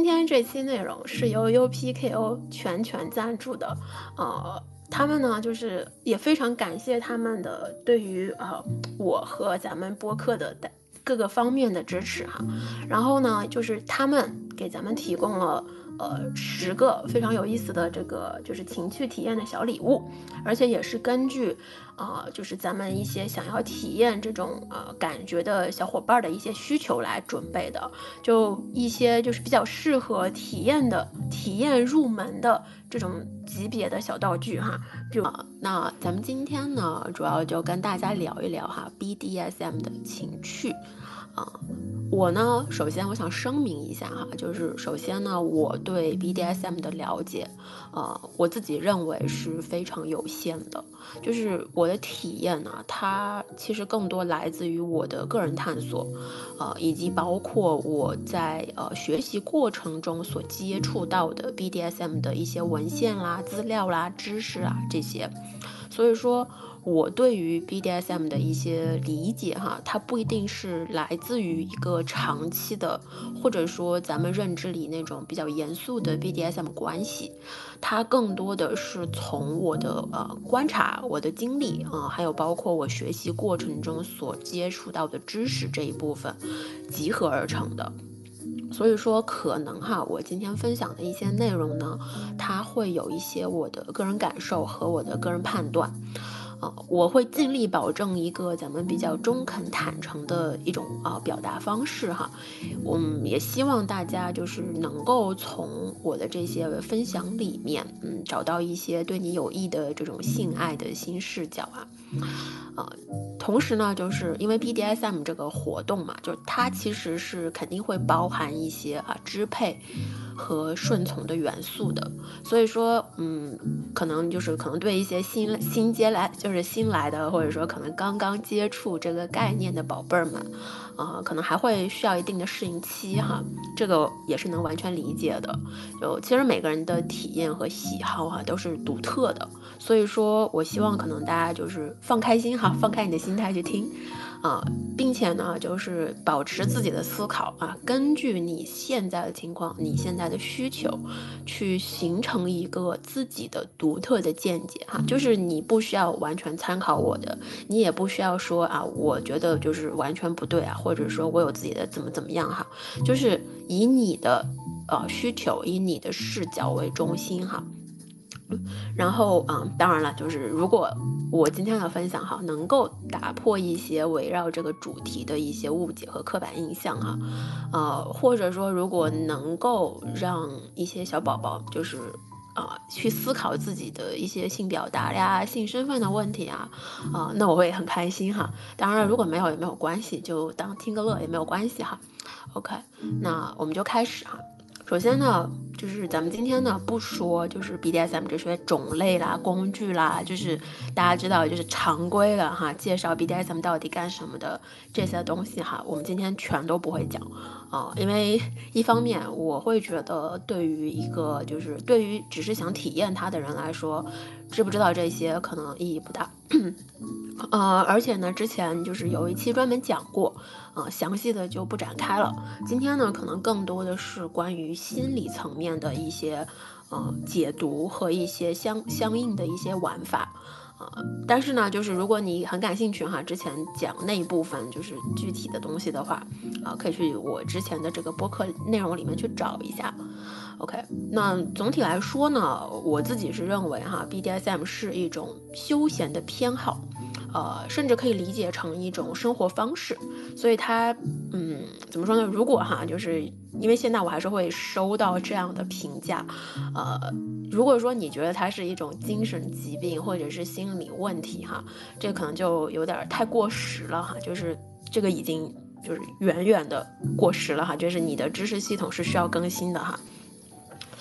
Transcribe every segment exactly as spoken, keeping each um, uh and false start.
天这期内容是由 U P K O 全权赞助的，呃，他们呢就是也非常感谢他们的对于呃我和咱们播客的各个方面的支持哈。然后呢，就是他们给咱们提供了呃十个非常有意思的这个就是情趣体验的小礼物，而且也是根据呃就是咱们一些想要体验这种呃感觉的小伙伴的一些需求来准备的，就一些就是比较适合体验的体验入门的这种级别的小道具哈。比如、呃、那咱们今天呢主要就跟大家聊一聊哈 B D S M 的情趣啊、呃，我呢，首先我想声明一下哈，就是首先呢，我对 B D S M 的了解，呃，我自己认为是非常有限的。就是我的体验呢，它其实更多来自于我的个人探索，呃，以及包括我在呃学习过程中所接触到的 B D S M 的一些文献啦、资料啦、知识啊这些。所以说我对于 B D S M 的一些理解哈，它不一定是来自于一个长期的，或者说咱们认知里那种比较严肃的 B D S M 关系，它更多的是从我的呃观察、我的经历啊、呃，还有包括我学习过程中所接触到的知识这一部分集合而成的。所以说可能哈，我今天分享的一些内容呢，它会有一些我的个人感受和我的个人判断，呃，我会尽力保证一个咱们比较中肯坦诚的一种啊、呃、表达方式哈。我们也希望大家就是能够从我的这些分享里面，嗯，找到一些对你有益的这种性爱的新视角啊。呃，同时呢，就是因为 B D S M 这个活动嘛，就是它其实是肯定会包含一些啊支配和顺从的元素的，所以说，嗯，可能就是可能对一些新新接来就是新来的，或者说可能刚刚接触这个概念的宝贝儿们，啊、呃，可能还会需要一定的适应期哈，这个也是能完全理解的。就其实每个人的体验和喜好哈都是独特的。所以说我希望可能大家就是放开心哈，放开你的心态去听啊、呃，并且呢，就是保持自己的思考啊，根据你现在的情况、你现在的需求，去形成一个自己的独特的见解哈。就是你不需要完全参考我的，你也不需要说啊，我觉得就是完全不对啊，或者说我有自己的怎么怎么样哈，就是以你的呃需求、以你的视角为中心哈。然后嗯，当然了，就是如果我今天的分享哈，能够打破一些围绕这个主题的一些误解和刻板印象哈，呃，或者说如果能够让一些小宝宝就是啊、呃，去思考自己的一些性表达呀、性身份的问题啊，啊、呃，那我会很开心哈。当然了，如果没有也没有关系，就当听个乐也没有关系哈。OK，那我们就开始哈。首先呢，就是咱们今天呢不说就是 B D S M 这些种类啦、工具啦，就是大家知道就是常规的哈，介绍 B D S M 到底干什么的这些东西哈，我们今天全都不会讲啊、呃，因为一方面我会觉得对于一个就是对于只是想体验它的人来说，知不知道这些可能意义不大。呃，而且呢，之前就是有一期专门讲过，呃，详细的就不展开了。今天呢，可能更多的是关于心理层面的一些呃解读和一些相相应的一些玩法。呃，但是呢，就是如果你很感兴趣哈，之前讲那一部分就是具体的东西的话，啊、呃，可以去我之前的这个播客内容里面去找一下。OK，那总体来说呢，我自己是认为哈 ，B D S M 是一种休闲的偏好。呃，甚至可以理解成一种生活方式，所以它，嗯，怎么说呢？如果哈，就是因为现在我还是会收到这样的评价，呃，如果说你觉得它是一种精神疾病或者是心理问题哈，这可能就有点太过时了哈，就是这个已经就是远远的过时了哈，就是你的知识系统是需要更新的哈。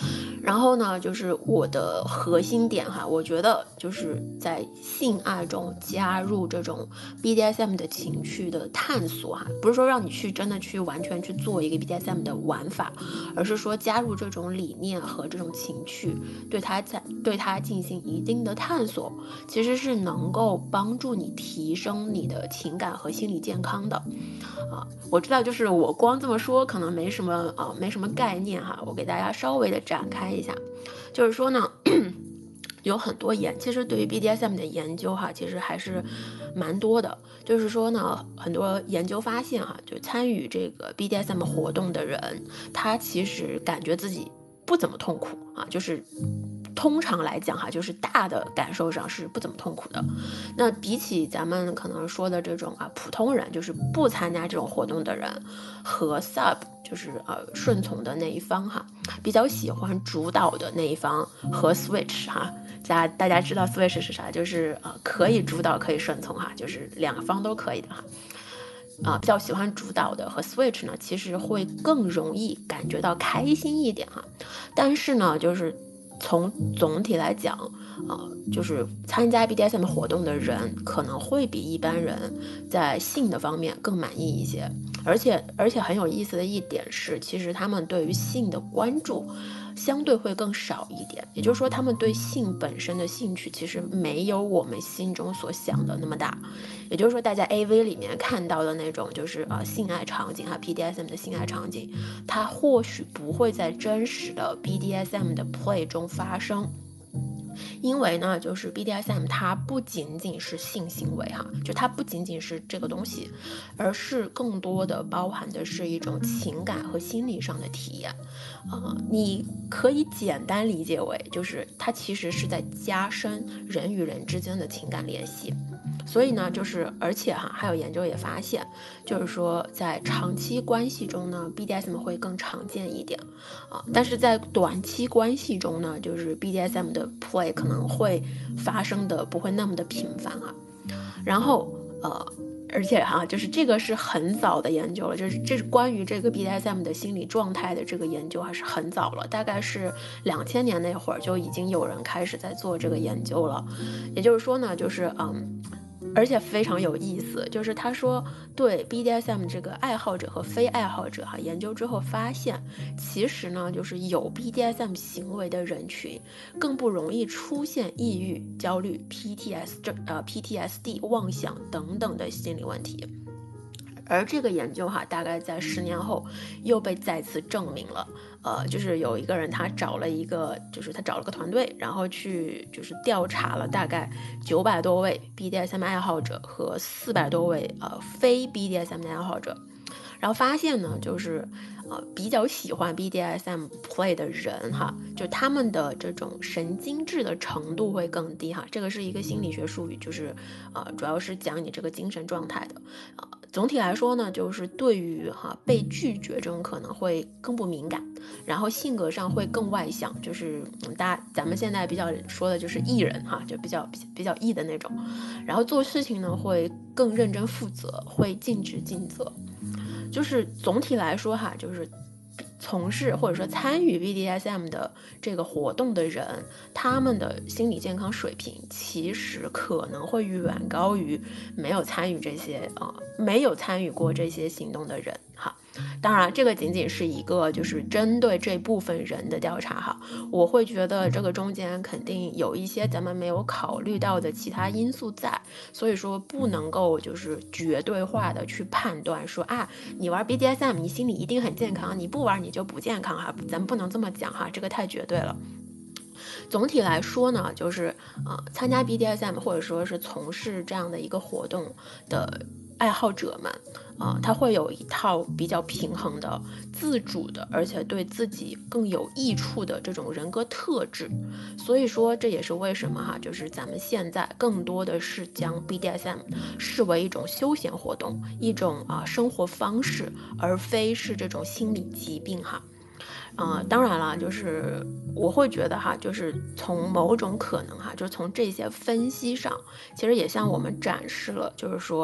然后呢，就是我的核心点哈，我觉得就是在性爱中加入这种 B D S M 的情趣的探索哈，不是说让你去真的去完全去做一个 B D S M 的玩法，而是说加入这种理念和这种情趣，对它在对它进行一定的探索，其实是能够帮助你提升你的情感和心理健康的。啊，我知道，就是我光这么说可能没什么啊，没什么概念哈，我给大家稍微的展开一下，就是说呢，有很多研，其实对于 B D S M 的研究哈，其实还是蛮多的。就是说呢，很多研究发现哈，就参与这个 B D S M 活动的人，他其实感觉自己不怎么痛苦啊，就是通常来讲哈，就是大的感受上是不怎么痛苦的。那比起咱们可能说的这种啊普通人，就是不参加这种活动的人，和 sub 就是呃顺从的那一方哈，比较喜欢主导的那一方和 switch 哈。大家大家知道 switch 是啥？就是呃可以主导可以顺从哈，就是两方都可以的哈。啊、呃，比较喜欢主导的和 switch 呢，其实会更容易感觉到开心一点哈。但是呢，就是从总体来讲，呃，就是参加 B D S M 活动的人可能会比一般人在性的方面更满意一些，而且而且很有意思的一点是，其实他们对于性的关注相对会更少一点，也就是说，他们对性本身的兴趣其实没有我们心中所想的那么大。也就是说，大家 A V 里面看到的那种就是呃性爱场景哈 ，B D S M 的性爱场景，它或许不会在真实的 B D S M 的 play 中发生。因为呢，就是 B D S M 它不仅仅是性行为哈，就它不仅仅是这个东西，而是更多的包含的是一种情感和心理上的体验。呃，你可以简单理解为，就是它其实是在加深人与人之间的情感联系。所以呢，就是而且哈，还有研究也发现，就是说在长期关系中呢，B D S M 会更常见一点啊，但是在短期关系中呢，就是 B D S M 的 play 可能会发生的不会那么的频繁啊。然后呃，而且哈，就是这个是很早的研究了，就是这是关于这个 B D S M 的心理状态的这个研究还是很早了，大概是两千年那会儿就已经有人开始在做这个研究了。也就是说呢，就是嗯。而且非常有意思，就是他说对 B D S M 这个爱好者和非爱好者哈，研究之后发现，其实呢，就是有 B D S M 行为的人群更不容易出现抑郁、焦虑、P T S 这呃 P T S D、妄想等等的心理问题。而这个研究哈，大概在十年后又被再次证明了。呃，就是有一个人他找了一个，就是他找了个团队，然后去就是调查了大概九百多位 B D S M 爱好者和四百多位呃非 B D S M 的爱好者，然后发现呢，就是呃比较喜欢 B D S M play 的人哈，就他们的这种神经质的程度会更低哈。这个是一个心理学术语，就是呃主要是讲你这个精神状态的。呃，总体来说呢，就是对于哈被拒绝这种可能会更不敏感，然后性格上会更外向，就是嗯大家咱们现在比较说的就是 E 人哈，就比较比较比较 E 的那种。然后做事情呢会更认真负责，会尽职尽责。就是总体来说哈，就是从事或者说参与 B D S M 的这个活动的人，他们的心理健康水平其实可能会远高于没有参与这些啊、呃、没有参与过这些行动的人哈。当然，这个仅仅是一个就是针对这部分人的调查哈，我会觉得这个中间肯定有一些咱们没有考虑到的其他因素在，所以说不能够就是绝对化的去判断说啊，你玩 B D S M 你心里一定很健康，你不玩你就不健康哈，咱们不能这么讲哈，这个太绝对了。总体来说呢，就是呃，参加 B D S M 或者说是从事这样的一个活动的爱好者们，啊、呃，他会有一套比较平衡的、自主的，而且对自己更有益处的这种人格特质。所以说，这也是为什么哈，就是咱们现在更多的是将 B D S M 视为一种休闲活动，一种啊、呃、生活方式，而非是这种心理疾病哈。呃，当然了，就是我会觉得哈，就是从某种可能哈，就是从这些分析上，其实也向我们展示了，就是说，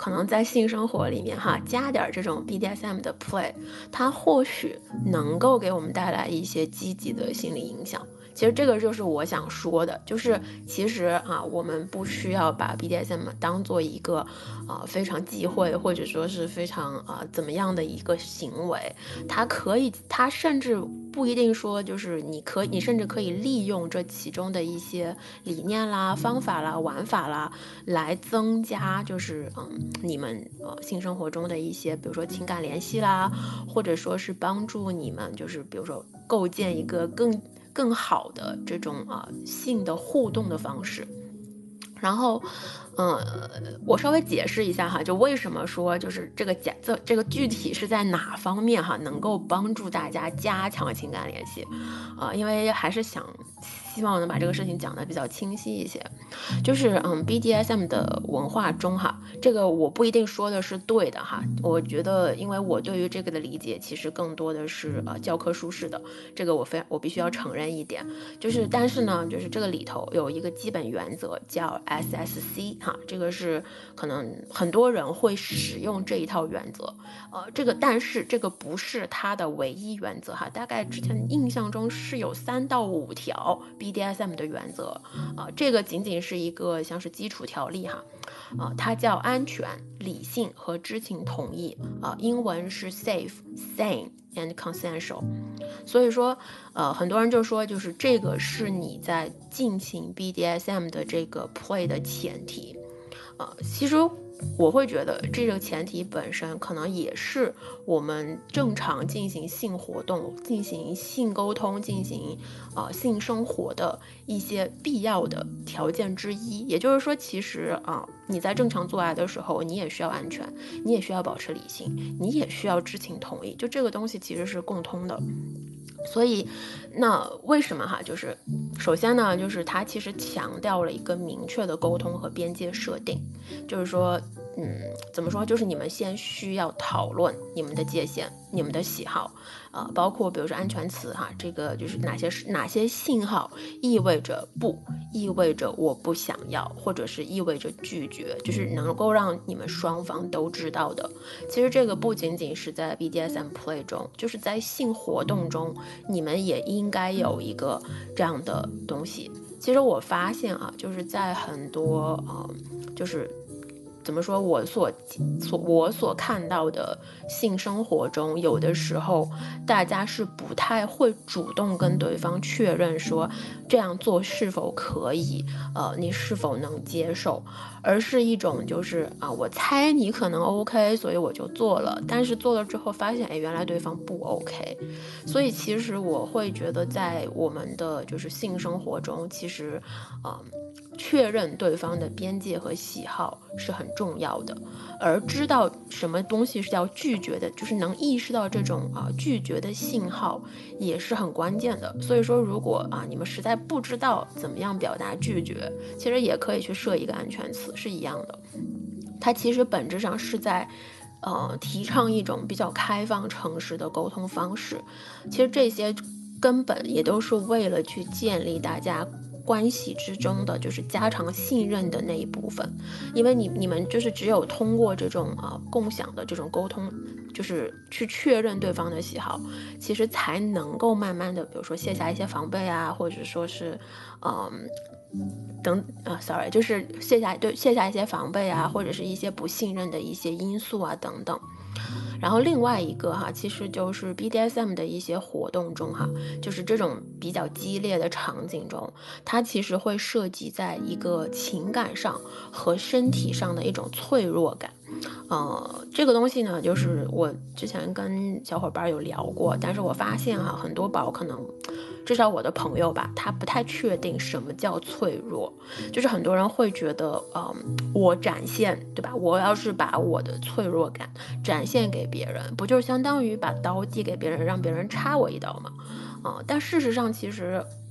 可能在性生活里面哈加点这种 B D S M 的 play， 它或许能够给我们带来一些积极的心理影响。其实这个就是我想说的，就是其实啊，我们不需要把 B D S M 当做一个啊非常忌讳或者说是非常啊怎么样的一个行为，它可以，它甚至不一定说就是你可以，你甚至可以利用这其中的一些理念啦、方法啦、玩法啦，来增加就是嗯你们呃性生活中的一些，比如说情感联系啦，或者说是帮助你们就是比如说构建一个更更好的这种啊、呃、性的互动的方式。然后，呃，我稍微解释一下哈，就为什么说就是这个加这这个具体是在哪方面哈，能够帮助大家加强情感联系，啊、呃，因为还是想希望能把这个事情讲得比较清晰一些。就是嗯 B D S M 的文化中哈，这个我不一定说的是对的哈，我觉得因为我对于这个的理解其实更多的是呃教科书式的，这个我非我必须要承认一点，就是但是呢，就是这个里头有一个基本原则叫 S S C 哈，这个是可能很多人会使用这一套原则，呃，这个但是这个不是它的唯一原则哈，大概之前印象中是有三到五条 B D S M 的原则，啊、呃，这个仅仅是一个像是基础条例哈，啊、呃，它叫安全、理性和知情同意，啊、呃，英文是 safe、sane and consensual。所以说，呃，很多人就说，就是这个是你在进行 B D S M 的这个 play 的前提。呃，其实我会觉得这个前提本身可能也是我们正常进行性活动、进行性沟通、进行呃性生活的一些必要的条件之一。也就是说，其实啊、呃，你在正常做爱的时候，你也需要安全，你也需要保持理性，你也需要知情同意，就这个东西其实是共通的。所以，那为什么哈？就是首先呢，就是它其实强调了一个明确的沟通和边界设定，就是说，嗯，怎么说？就是你们先需要讨论你们的界限、你们的喜好，呃，包括比如说安全词哈，这个就是哪些哪些信号意味着不，意味着我不想要，或者是意味着拒绝，就是能够让你们双方都知道的。其实这个不仅仅是在 B D S M play 中，就是在性活动中，你们也应该有一个这样的东西。其实我发现啊，就是在很多呃，就是怎么说，我所所我所看到的性生活中，有的时候大家是不太会主动跟对方确认说这样做是否可以，呃，你是否能接受，而是一种就是啊，我猜你可能 OK，所以我就做了，但是做了之后发现，哎，原来对方不 OK，所以其实我会觉得，在我们的就是性生活中，其实，嗯。确认对方的边界和喜好是很重要的，而知道什么东西是要拒绝的，就是能意识到这种啊拒绝的信号也是很关键的。所以说，如果啊你们实在不知道怎么样表达拒绝，其实也可以去设一个安全词，是一样的。它其实本质上是在。呃，提倡一种比较开放、诚实的沟通方式。其实这些根本也都是为了去建立大家关系之中的就是加强信任的那一部分，因为你你们就是只有通过这种啊、呃、共享的这种沟通，就是去确认对方的喜好，其实才能够慢慢的，比如说卸下一些防备啊，或者说是，嗯。等啊、呃、，sorry， 就是卸下对卸下一些防备啊，或者是一些不信任的一些因素啊等等。然后另外一个哈，其实就是 B D S M 的一些活动中哈，就是这种比较激烈的场景中，它其实会涉及在一个情感上和身体上的一种脆弱感。呃，这个东西呢，就是我之前跟小伙伴有聊过，但是我发现哈，很多宝可能，至少我的朋友吧，他不太确定什么叫脆弱，就是很多人会觉得，嗯，我展现，对吧？我要是把我的脆弱感展现给别人，不就是相当于把刀递给别人，让别人插我一刀吗？啊、呃，但事实上其实。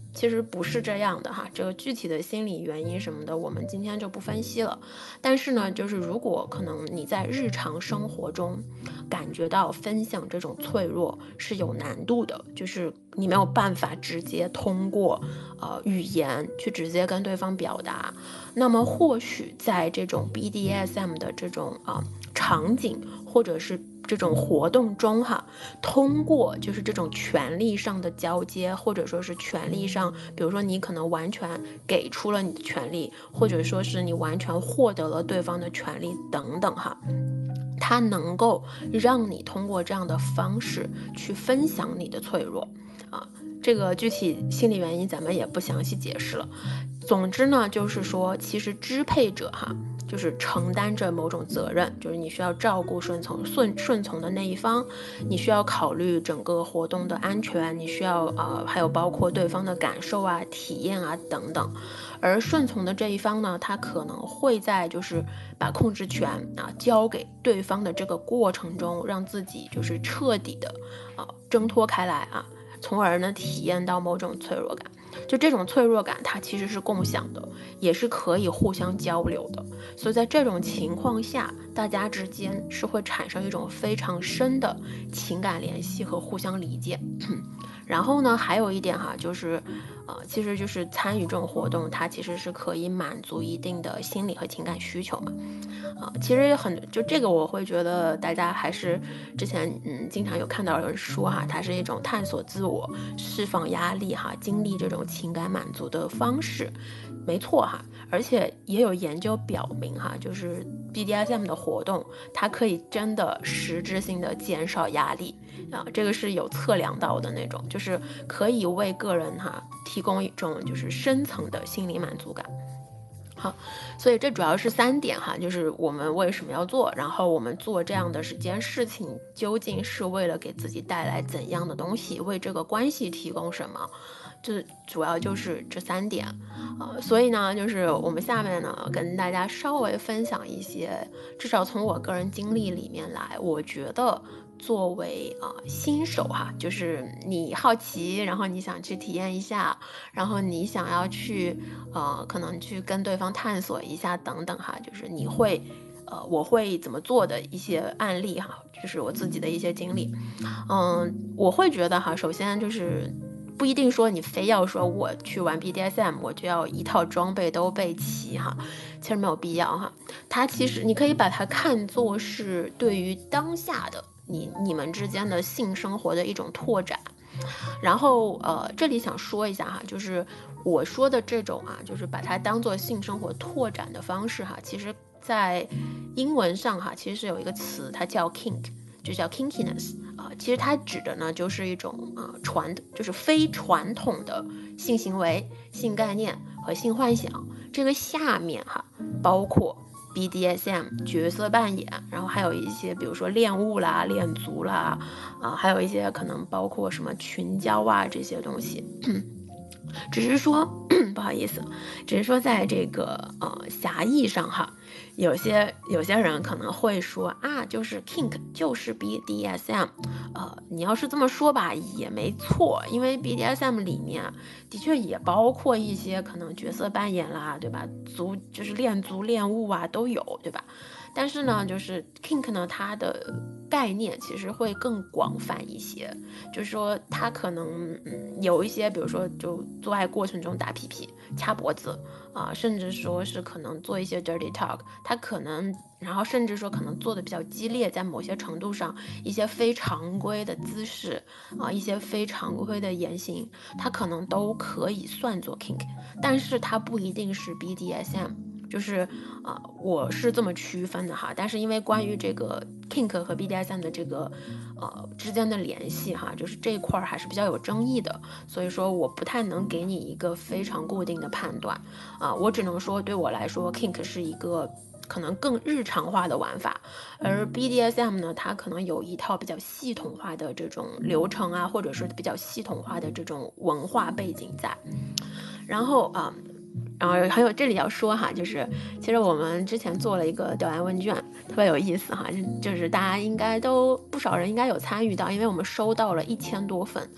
其实不是这样的哈，这个具体的心理原因什么的，我们今天就不分析了。但是呢，就是如果可能你在日常生活中感觉到分享这种脆弱是有难度的，就是你没有办法直接通过呃语言去直接跟对方表达，那么或许在这种 B D S M 的这种啊、呃、场景或者是这种活动中哈，通过就是这种权力上的交接，或者说是权力上，比如说你可能完全给出了你的权利，或者说是你完全获得了对方的权利等等哈，它能够让你通过这样的方式去分享你的脆弱啊。这个具体心理原因咱们也不详细解释了。总之呢，就是说其实支配者哈，就是承担着某种责任，就是你需要照顾顺从顺顺从的那一方，你需要考虑整个活动的安全，你需要呃还有包括对方的感受啊、体验啊等等。而顺从的这一方呢，他可能会在就是把控制权啊交给对方的这个过程中，让自己就是彻底的啊挣脱开来啊，从而呢体验到某种脆弱感。就这种脆弱感它其实是共享的，也是可以互相交流的，所以在这种情况下，大家之间是会产生一种非常深的情感联系和互相理解。然后呢，还有一点哈，就是，呃，其实就是参与这种活动，它其实是可以满足一定的心理和情感需求嘛。啊、其实很就这个，我会觉得大家还是之前嗯经常有看到有人说哈，它是一种探索自我、释放压力哈、经历这种情感满足的方式，没错哈。而且也有研究表明哈，就是 B D S M 的活动，它可以真的实质性的减少压力啊，这个是有测量到的那种，就是可以为个人哈提供一种就是深层的心理满足感。好，所以这主要是三点哈，就是我们为什么要做，然后我们做这样的这件事情究竟是为了给自己带来怎样的东西，为这个关系提供什么，这主要就是这三点。呃，所以呢，就是我们下面呢跟大家稍微分享一些，至少从我个人经历里面来，我觉得作为啊、呃新手哈，就是你好奇，然后你想去体验一下，然后你想要去呃可能去跟对方探索一下等等哈，就是你会呃我会怎么做的一些案例哈，就是我自己的一些经历。嗯，我会觉得哈，首先就是不一定说你非要说我去玩 B D S M，我就要一套装备都备齐哈，其实没有必要哈。它其实你可以把它看作是对于当下的你你们之间的性生活的一种拓展。然后呃，这里想说一下哈，就是我说的这种啊，就是把它当做性生活拓展的方式哈，其实在英文上哈，其实是有一个词，它叫 kink，就叫 kinkiness 啊、呃，其实它指的呢就是一种啊、呃、传就是非传统的性行为、性概念和性幻想。这个下面哈包括 B D S M 角色扮演，然后还有一些比如说恋物啦、恋足啦，啊，还有一些可能包括什么群交啊这些东西。只是说不好意思，只是说在这个呃狭义上哈，有些有些人可能会说啊，就是 kink 就是 B D S M，呃，你要是这么说吧也没错，因为 B D S M 里面的确也包括一些可能角色扮演啦，对吧？足就是恋足恋物啊都有，对吧？但是呢，就是 kink 呢，它的概念其实会更广泛一些，就是说它可能嗯有一些，比如说就做爱过程中打屁屁、掐脖子啊、甚至说是可能做一些 dirty talk，它可能然后甚至说可能做的比较激烈，在某些程度上一些非常规的姿势啊、一些非常规的言行，它可能都可以算作 kink，但是它不一定是 B D S M。就是啊、呃我是这么区分的哈，但是因为关于这个 kink 和 B D S M 的这个呃之间的联系哈，就是这一块还是比较有争议的，所以说我不太能给你一个非常固定的判断啊、我只能说对我来说 kink 是一个可能更日常化的玩法，而 B D S M 呢，它可能有一套比较系统化的这种流程啊，或者是比较系统化的这种文化背景在。然后啊、然后还有这里要说哈，就是其实我们之前做了一个调研问卷，特别有意思哈，就就是大家应该都不少人应该有参与到，因为我们收到了一千多份，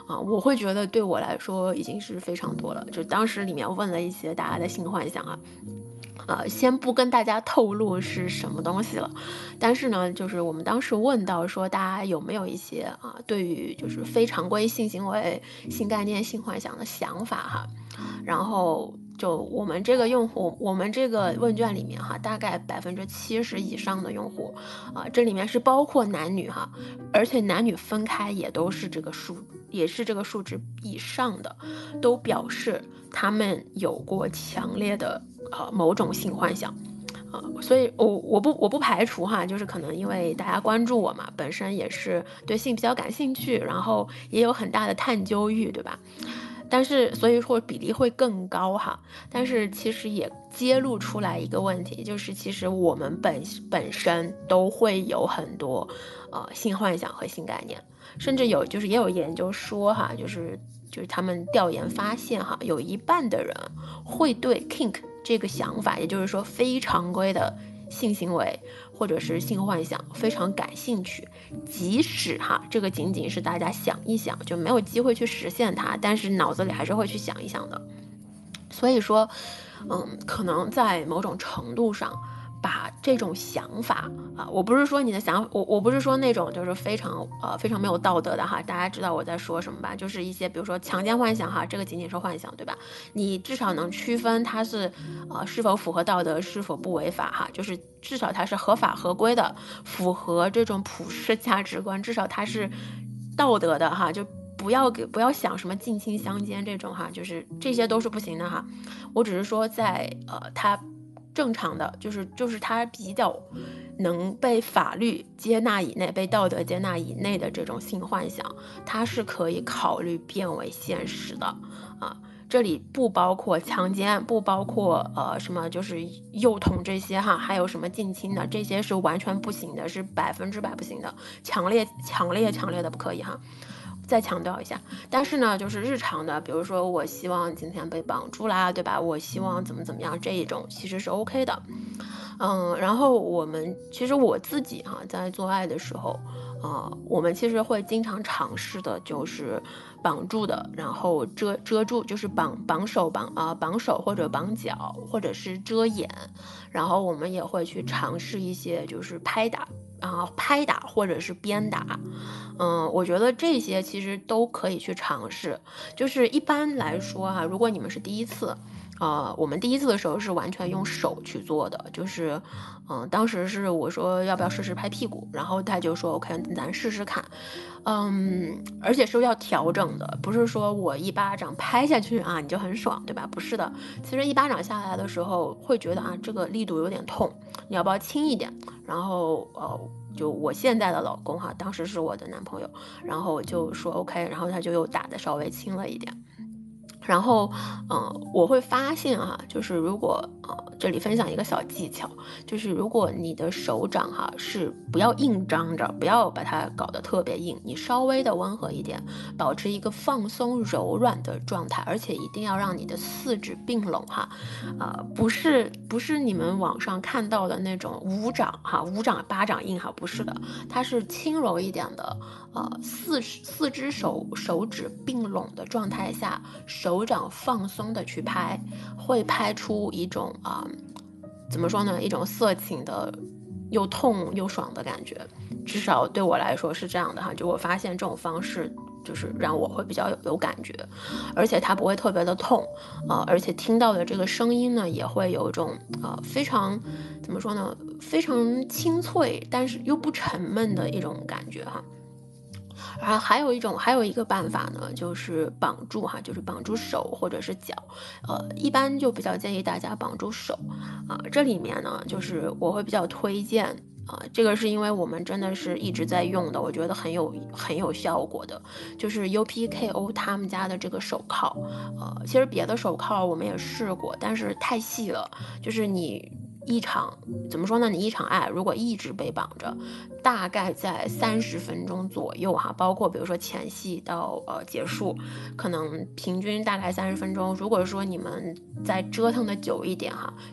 啊，我会觉得对我来说已经是非常多了。就当时里面问了一些大家的性幻想啊，呃，先不跟大家透露是什么东西了，但是呢，就是我们当时问到说，大家有没有一些啊，对于就是非常规性行为、性概念、性幻想的想法哈，然后就我们这个用户，我们这个问卷里面哈，大概百分之七十以上的用户啊，这里面是包括男女哈，而且男女分开也都是这个数，也是这个数值以上的，都表示他们有过强烈的呃某种性幻想。啊，所以我我不我不排除哈，就是可能因为大家关注我嘛，本身也是对性比较感兴趣，然后也有很大的探究欲，对吧？但是所以说比例会更高哈，但是其实也揭露出来一个问题，就是其实我们本本身都会有很多呃性幻想和性概念，甚至有就是也有研究说哈，就是就是他们调研发现哈，有一半的人会对 kink 这个想法，也就是说非常规的性行为或者是性幻想非常感兴趣，即使哈这个仅仅是大家想一想，就没有机会去实现它，但是脑子里还是会去想一想的。所以说，嗯，可能在某种程度上，把这种想法啊，我不是说你的想法，我我不是说那种就是非常呃非常没有道德的哈，大家知道我在说什么吧？就是一些比如说强奸幻想哈，这个仅仅是幻想，对吧？你至少能区分它是呃是否符合道德，是否不违法哈，就是至少它是合法合规的，符合这种普世价值观，至少它是道德的哈，就。不要给不要想什么近亲相奸这种哈，就是这些都是不行的哈。我只是说在呃它正常的，就是就是它比较能被法律接纳以内、被道德接纳以内的这种性幻想，它是可以考虑变为现实的啊。这里不包括强奸，不包括呃什么就是幼童这些哈，还有什么近亲的，这些是完全不行的，是百分之百不行的，强烈强烈强烈的不可以哈。再强调一下，但是呢，就是日常的，比如说我希望今天被绑住啦，对吧？我希望怎么怎么样，这一种其实是 OK 的。嗯，然后我们其实我自己哈、在做爱的时候，呃，我们其实会经常尝试的就是绑住的，然后遮遮住，就是绑绑手绑啊、呃绑手或者绑脚，或者是遮眼，然后我们也会去尝试一些就是拍打啊、拍打或者是鞭打。嗯，我觉得这些其实都可以去尝试。就是一般来说哈，如果你们是第一次，呃，我们第一次的时候是完全用手去做的，就是，嗯、当时是我说要不要试试拍屁股，然后他就说 OK，咱试试看，嗯，而且是要调整的，不是说我一巴掌拍下去啊你就很爽，对吧？不是的，其实一巴掌下来的时候会觉得啊这个力度有点痛，你要不要轻一点？然后呃，就我现在的老公哈，当时是我的男朋友，然后我就说 OK，然后他就又打的稍微轻了一点。然后，呃，我会发现哈，就是如果呃，这里分享一个小技巧，就是如果你的手掌哈是不要硬张着，不要把它搞得特别硬，你稍微的温和一点，保持一个放松柔软的状态，而且一定要让你的四指并拢哈，呃，不是不是你们网上看到的那种五掌哈，五掌巴掌硬哈，不是的，它是轻柔一点的，呃，四四只手手指并拢的状态下，手掌放松的去拍，会拍出一种啊、怎么说呢，一种色情的。又痛又爽的感觉，至少对我来说是这样的哈。就我发现这种方式，就是让我会比较有有感觉，而且它不会特别的痛，呃，而且听到的这个声音呢，也会有一种呃非常怎么说呢，非常清脆，但是又不沉闷的一种感觉哈。然后还有一种，还有一个办法呢，就是绑住哈，就是绑住手或者是脚，呃，一般就比较建议大家绑住手，啊、这里面呢，就是我会比较推荐。啊、这个是因为我们真的是一直在用的，我觉得很有很有效果的，就是 U P K O 他们家的这个手铐，呃，其实别的手铐我们也试过，但是太细了，就是你一场怎么说呢？你一场爱如果一直被绑着，大概在三十分钟左右哈，包括比如说前戏到呃结束，可能平均大概三十分钟。如果说你们再折腾的久一点哈，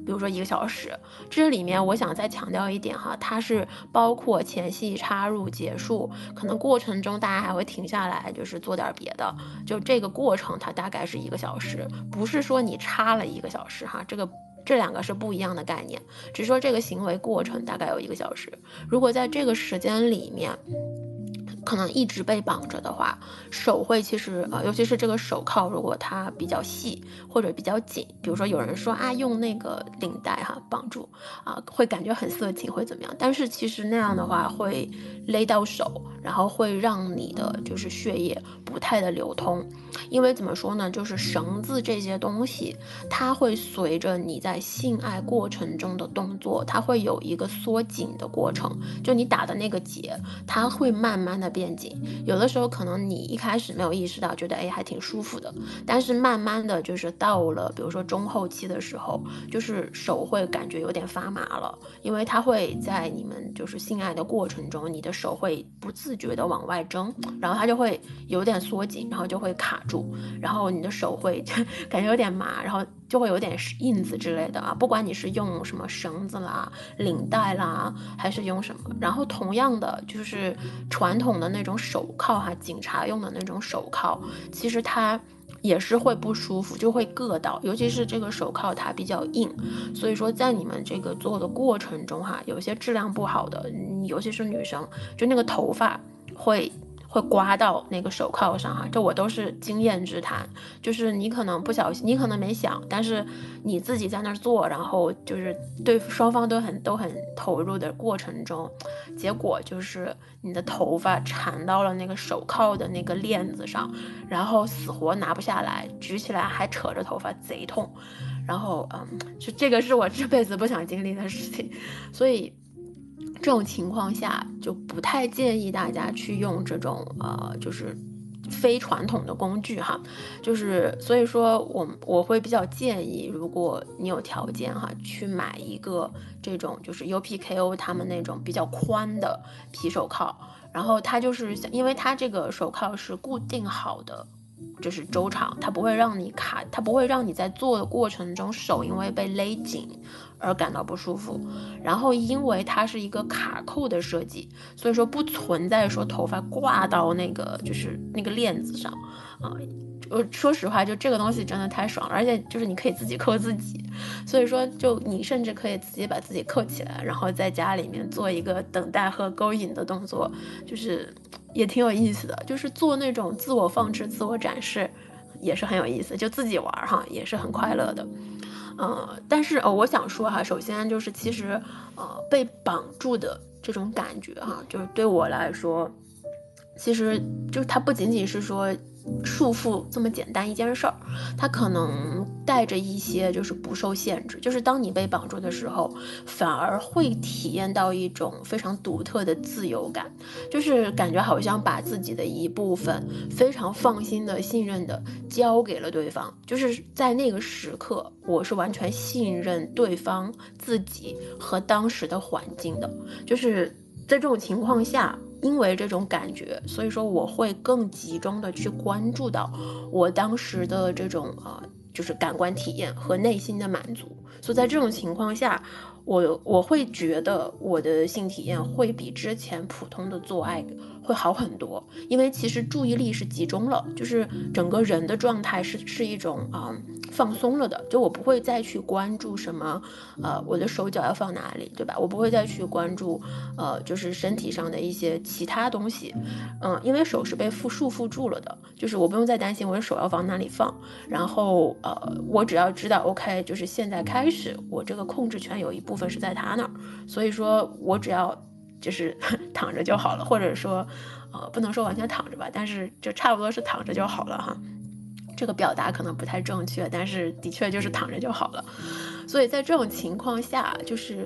比如说一个小时。这里面我想再强调一点哈，它是包括前戏、插入、结束，可能过程中大家还会停下来，就是做点别的，就这个过程它大概是一个小时，不是说你插了一个小时哈，这个这两个是不一样的概念，只是说这个行为过程大概有一个小时。如果在这个时间里面可能一直被绑着的话，手会其实呃，尤其是这个手铐，如果它比较细或者比较紧，比如说有人说啊，用那个领带哈绑住啊，会感觉很色情，会怎么样？但是其实那样的话会勒到手，然后会让你的就是血液不太的流通，因为怎么说呢，就是绳子这些东西，它会随着你在性爱过程中的动作，它会有一个缩紧的过程，就你打的那个结，它会慢慢的变紧，有的时候可能你一开始没有意识到，觉得哎还挺舒服的，但是慢慢的就是到了比如说中后期的时候，就是手会感觉有点发麻了，因为它会在你们就是性爱的过程中，你的手会不自觉的往外挣，然后它就会有点缩紧，然后就会卡住，然后你的手会感觉有点麻，然后就会有点印子之类的啊，不管你是用什么绳子啦、领带啦，还是用什么，然后同样的就是传统的那种手铐哈，警察用的那种手铐，其实它也是会不舒服，就会硌到，尤其是这个手铐它比较硬，所以说在你们这个做的过程中哈，有些质量不好的，尤其是女生，就那个头发会会刮到那个手铐上哈，这我都是经验之谈，就是你可能不小心，你可能没想，但是你自己在那儿做，然后就是对双方都很都很投入的过程中，结果就是你的头发缠到了那个手铐的那个链子上，然后死活拿不下来，举起来还扯着头发，贼痛。然后嗯，就这个是我这辈子不想经历的事情，所以这种情况下就不太建议大家去用这种呃，就是非传统的工具哈，就是所以说我我会比较建议，如果你有条件哈，去买一个这种就是 U P K O 他们那种比较宽的皮手铐，然后它就是因为它这个手铐是固定好的。就是周长，它不会让你卡，它不会让你在做的过程中手因为被勒紧而感到不舒服。然后因为它是一个卡扣的设计，所以说不存在说头发挂到那个就是那个链子上啊。呃，说实话，就这个东西真的太爽了，而且就是你可以自己扣自己，所以说就你甚至可以自己把自己扣起来，然后在家里面做一个等待和勾引的动作，就是也挺有意思的，就是做那种自我放置、自我展示，也是很有意思，就自己玩哈，也是很快乐的。呃，但是呃，我想说哈，首先就是其实呃被绑住的这种感觉哈，就是对我来说，其实就是它不仅仅是说束缚这么简单一件事儿，它可能带着一些就是不受限制，就是当你被绑住的时候，反而会体验到一种非常独特的自由感，就是感觉好像把自己的一部分非常放心的、信任的交给了对方，就是在那个时刻，我是完全信任对方、自己和当时的环境的，就是在这种情况下。因为这种感觉，所以说我会更集中的去关注到我当时的这种呃，就是感官体验和内心的满足。所以在这种情况下，我我会觉得我的性体验会比之前普通的做爱会好很多，因为其实注意力是集中了，就是整个人的状态是是一种啊、嗯、放松了的，就我不会再去关注什么呃我的手脚要放哪里，对吧？我不会再去关注呃就是身体上的一些其他东西，嗯、呃，因为手是被束束缚住了的，就是我不用再担心我的手要往哪里放，然后呃我只要知道 OK， 就是现在开始我这个控制权有一部分是在他那儿，所以说我只要就是躺着就好了，或者说呃不能说完全躺着吧，但是就差不多是躺着就好了哈。这个表达可能不太正确，但是的确就是躺着就好了。所以在这种情况下，就是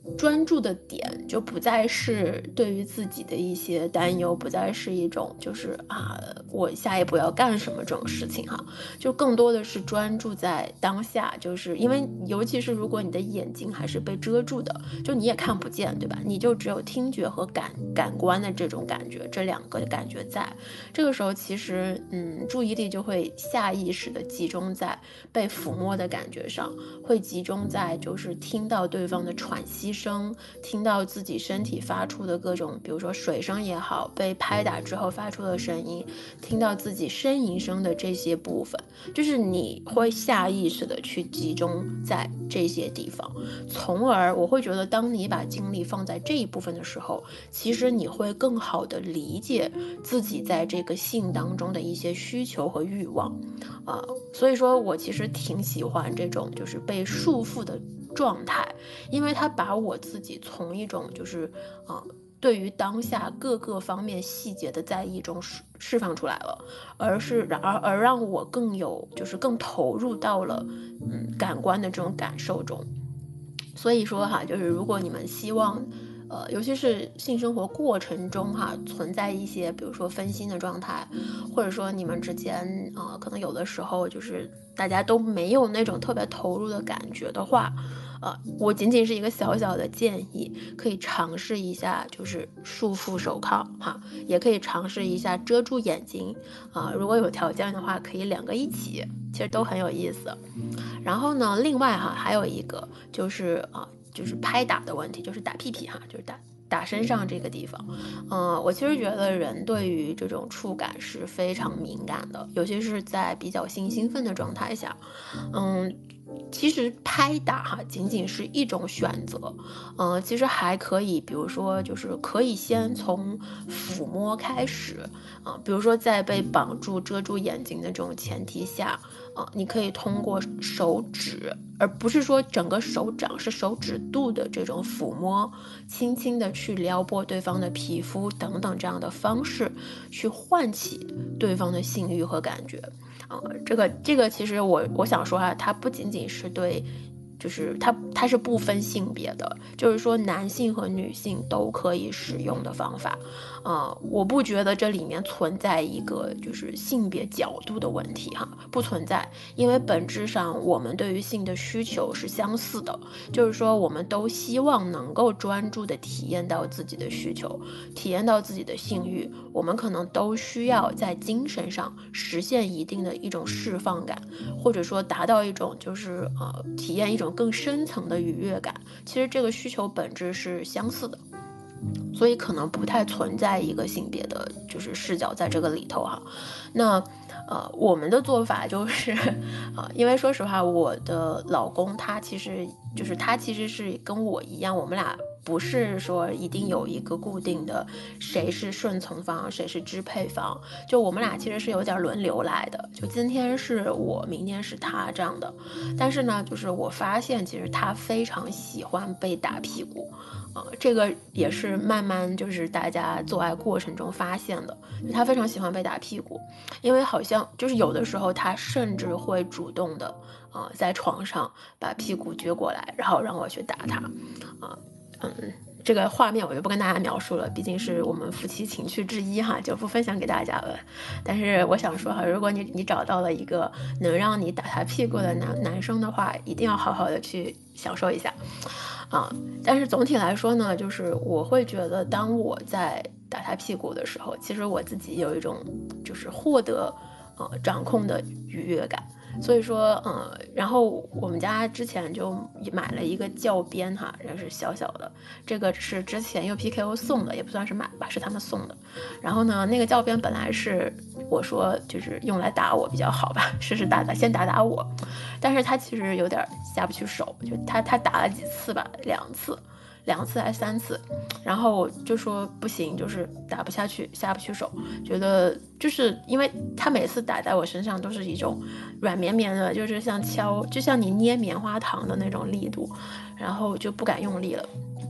专注的点就不再是对于自己的一些担忧，不再是一种就是啊，我下一步要干什么这种事情哈，就更多的是专注在当下，就是因为尤其是如果你的眼睛还是被遮住的，就你也看不见，对吧？你就只有听觉和感感官的这种感觉，这两个感觉在这个时候，其实嗯，注意力就会下意识的集中在被抚摸的感觉上，会集中在就是听到对方的喘息声，听到自己身体发出的各种，比如说水声也好，被拍打之后发出的声音，听到自己呻吟声的这些部分，就是你会下意识的去集中在这些地方，从而我会觉得，当你把精力放在这一部分的时候，其实你会更好的理解自己在这个性当中的一些需求和欲望，啊、呃，所以说我其实挺喜欢这种就是被束缚的状态，因为它把我自己从一种就是呃对于当下各个方面细节的在意中释释放出来了，而是而而让我更有就是更投入到了嗯感官的这种感受中。所以说哈，就是如果你们希望，呃，尤其是性生活过程中哈，存在一些比如说分心的状态，或者说你们之间啊、呃，可能有的时候就是大家都没有那种特别投入的感觉的话，呃，我仅仅是一个小小的建议，可以尝试一下，就是束缚手铐哈，也可以尝试一下遮住眼睛啊、如果有条件的话，可以两个一起，其实都很有意思。然后呢，另外哈，还有一个就是啊、就是拍打的问题，就是打屁屁哈，就是打打身上这个地方。嗯、我其实觉得人对于这种触感是非常敏感的，尤其是在比较性兴奋的状态下。嗯，其实拍打哈仅仅是一种选择，嗯、其实还可以，比如说就是可以先从抚摸开始，啊、比如说在被绑住遮住眼睛的这种前提下，啊、你可以通过手指，而不是说整个手掌，是手指肚的这种抚摸，轻轻的去撩拨对方的皮肤等等这样的方式，去唤起对方的性欲和感觉。啊、这个这个其实我我想说啊，它不仅仅是对。就是它，它是不分性别的，就是说男性和女性都可以使用的方法，呃，我不觉得这里面存在一个就是性别角度的问题哈，不存在，因为本质上我们对于性的需求是相似的，就是说我们都希望能够专注的体验到自己的需求，体验到自己的性欲，我们可能都需要在精神上实现一定的一种释放感，或者说达到一种就是呃体验一种更深层的愉悦感，其实这个需求本质是相似的。所以可能不太存在一个性别的就是视角在这个里头哈。那呃，我们的做法就是啊、呃，因为说实话，我的老公他其实就是他其实是跟我一样，我们俩不是说一定有一个固定的谁是顺从方，谁是支配方，就我们俩其实是有点轮流来的，就今天是我，明天是他这样的。但是呢，就是我发现其实他非常喜欢被打屁股。呃，这个也是慢慢就是大家做爱过程中发现的，就他非常喜欢被打屁股，因为好像就是有的时候他甚至会主动的，呃，在床上把屁股撅过来，然后让我去打他，啊、呃，嗯。这个画面我就不跟大家描述了，毕竟是我们夫妻情趣之一哈，就不分享给大家了。但是我想说哈，如果你你找到了一个能让你打他屁股的男男生的话，一定要好好的去享受一下。啊，但是总体来说呢，就是我会觉得，当我在打他屁股的时候，其实我自己有一种就是获得呃掌控的愉悦感。所以说，呃，然后我们家之前就买了一个教鞭哈，也是小小的，这个是之前 U P K O 送的，也不算是买吧，是他们送的。然后呢，那个教鞭本来是我说就是用来打我比较好吧，试试打打，先打打我，但是他其实有点下不去手，就他他打了几次吧，两次。两次还是三次，然后我就说不行，就是打不下去，下不去手，觉得就是因为他每次打在我身上都是一种软绵绵的，就是像敲，就像你捏棉花糖的那种力度，然后就不敢用力了。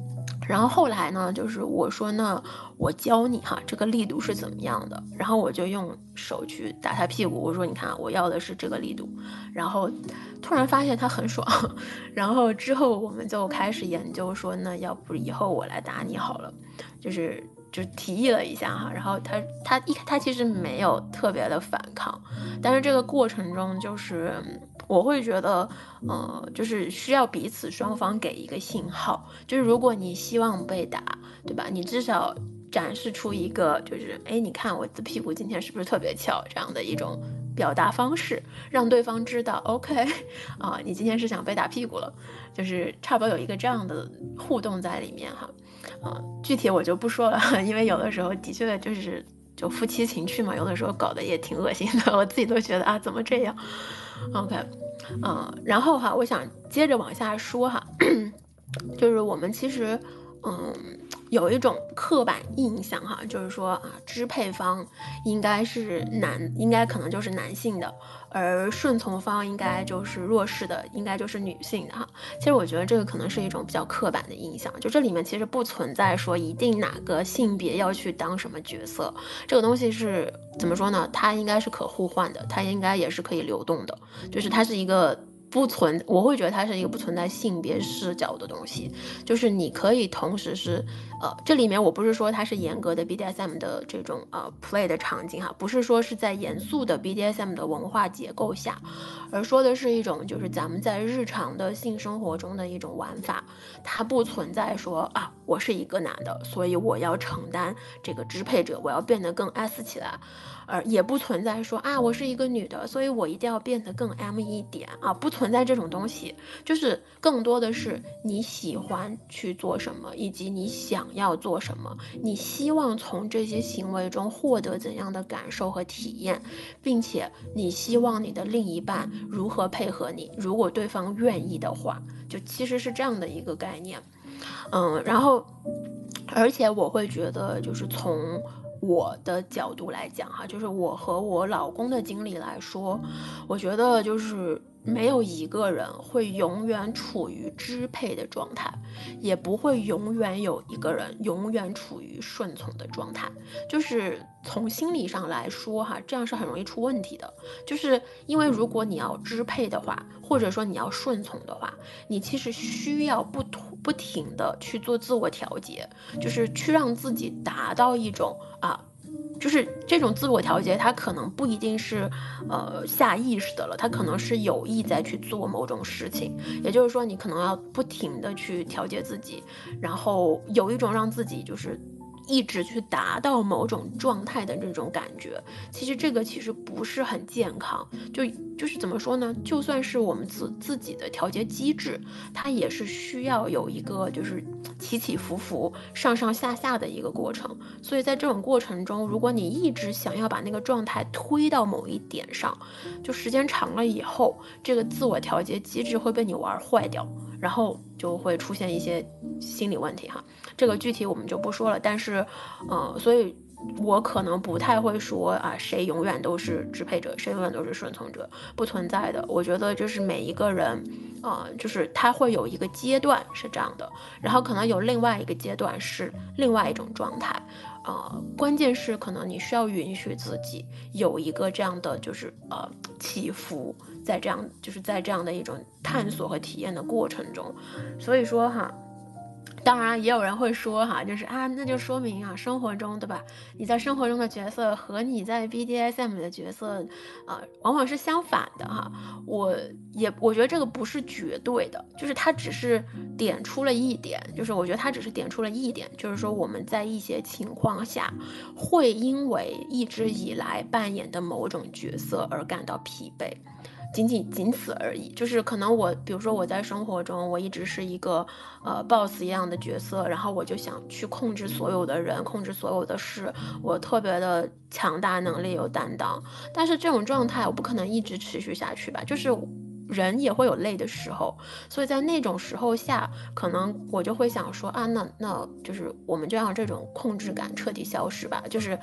然后后来呢，就是我说那我教你哈，这个力度是怎么样的。然后我就用手去打他屁股，我说你看，我要的是这个力度。然后突然发现他很爽，然后之后我们就开始研究说，那要不以后我来打你好了，就是就提议了一下哈。然后他他一他其实没有特别的反抗，但是这个过程中就是我会觉得，呃，就是需要彼此双方给一个信号，就是如果你希望被打，对吧？你至少展示出一个，就是哎，你看我的屁股今天是不是特别翘，这样的一种表达方式，让对方知道 OK 啊，你今天是想被打屁股了，就是差不多有一个这样的互动在里面哈。啊，具体我就不说了，因为有的时候的确就是就夫妻情趣嘛，有的时候搞得也挺恶心的，我自己都觉得啊，怎么这样？OK，嗯，然后哈，我想接着往下说哈，就是我们其实，嗯，有一种刻板印象哈，就是说啊，支配方应该是男，应该可能就是男性的，而顺从方应该就是弱势的，应该就是女性的哈。其实我觉得这个可能是一种比较刻板的印象，就这里面其实不存在说一定哪个性别要去当什么角色，这个东西是怎么说呢？它应该是可互换的，它应该也是可以流动的，就是它是一个。不存，我会觉得它是一个不存在性别视角的东西，就是你可以同时是，呃，这里面我不是说它是严格的 B D S M 的这种呃 play 的场景哈，不是说是在严肃的 B D S M 的文化结构下，而说的是一种就是咱们在日常的性生活中的一种玩法，它不存在说啊，我是一个男的，所以我要承担这个支配者，我要变得更 S 起来。而也不存在说啊，我是一个女的，所以我一定要变得更 M 一点啊，不存在这种东西，就是更多的是你喜欢去做什么，以及你想要做什么，你希望从这些行为中获得怎样的感受和体验，并且你希望你的另一半如何配合你，如果对方愿意的话，就其实是这样的一个概念。嗯，然后而且我会觉得就是从我的角度来讲哈，就是我和我老公的经历来说，我觉得就是没有一个人会永远处于支配的状态，也不会永远有一个人永远处于顺从的状态。就是从心理上来说哈，这样是很容易出问题的。就是因为如果你要支配的话，或者说你要顺从的话，你其实需要不不停的去做自我调节，就是去让自己达到一种啊。就是这种自我调节，它可能不一定是，呃，下意识的了，它可能是有意在去做某种事情。也就是说，你可能要不停的去调节自己，然后有一种让自己就是一直去达到某种状态的这种感觉。其实这个其实不是很健康，就就是怎么说呢？就算是我们自自己的调节机制，它也是需要有一个就是起起伏伏、上上下下的一个过程。所以在这种过程中，如果你一直想要把那个状态推到某一点上，就时间长了以后，这个自我调节机制会被你玩坏掉，然后就会出现一些心理问题哈。这个具体我们就不说了，但是，呃，所以我可能不太会说啊，谁永远都是支配者，谁永远都是顺从者，不存在的。我觉得就是每一个人，呃，就是他会有一个阶段是这样的，然后可能有另外一个阶段是另外一种状态。呃，关键是可能你需要允许自己有一个这样的就是呃起伏，在这样就是在这样的一种探索和体验的过程中，所以说哈。当然，也有人会说哈，就是啊，那就说明啊，生活中对吧？你在生活中的角色和你在 B D S M 的角色，啊、呃，往往是相反的哈。我也我觉得这个不是绝对的，就是它只是点出了一点，就是我觉得它只是点出了一点，就是说我们在一些情况下，会因为一直以来扮演的某种角色而感到疲惫。仅仅仅此而已，就是可能我，比如说我在生活中，我一直是一个呃 boss 一样的角色，然后我就想去控制所有的人，控制所有的事，我特别的强大能力有担当，但是这种状态我不可能一直持续下去吧，就是人也会有累的时候，所以在那种时候下，可能我就会想说啊，那那就是我们就让这种控制感彻底消失吧，就是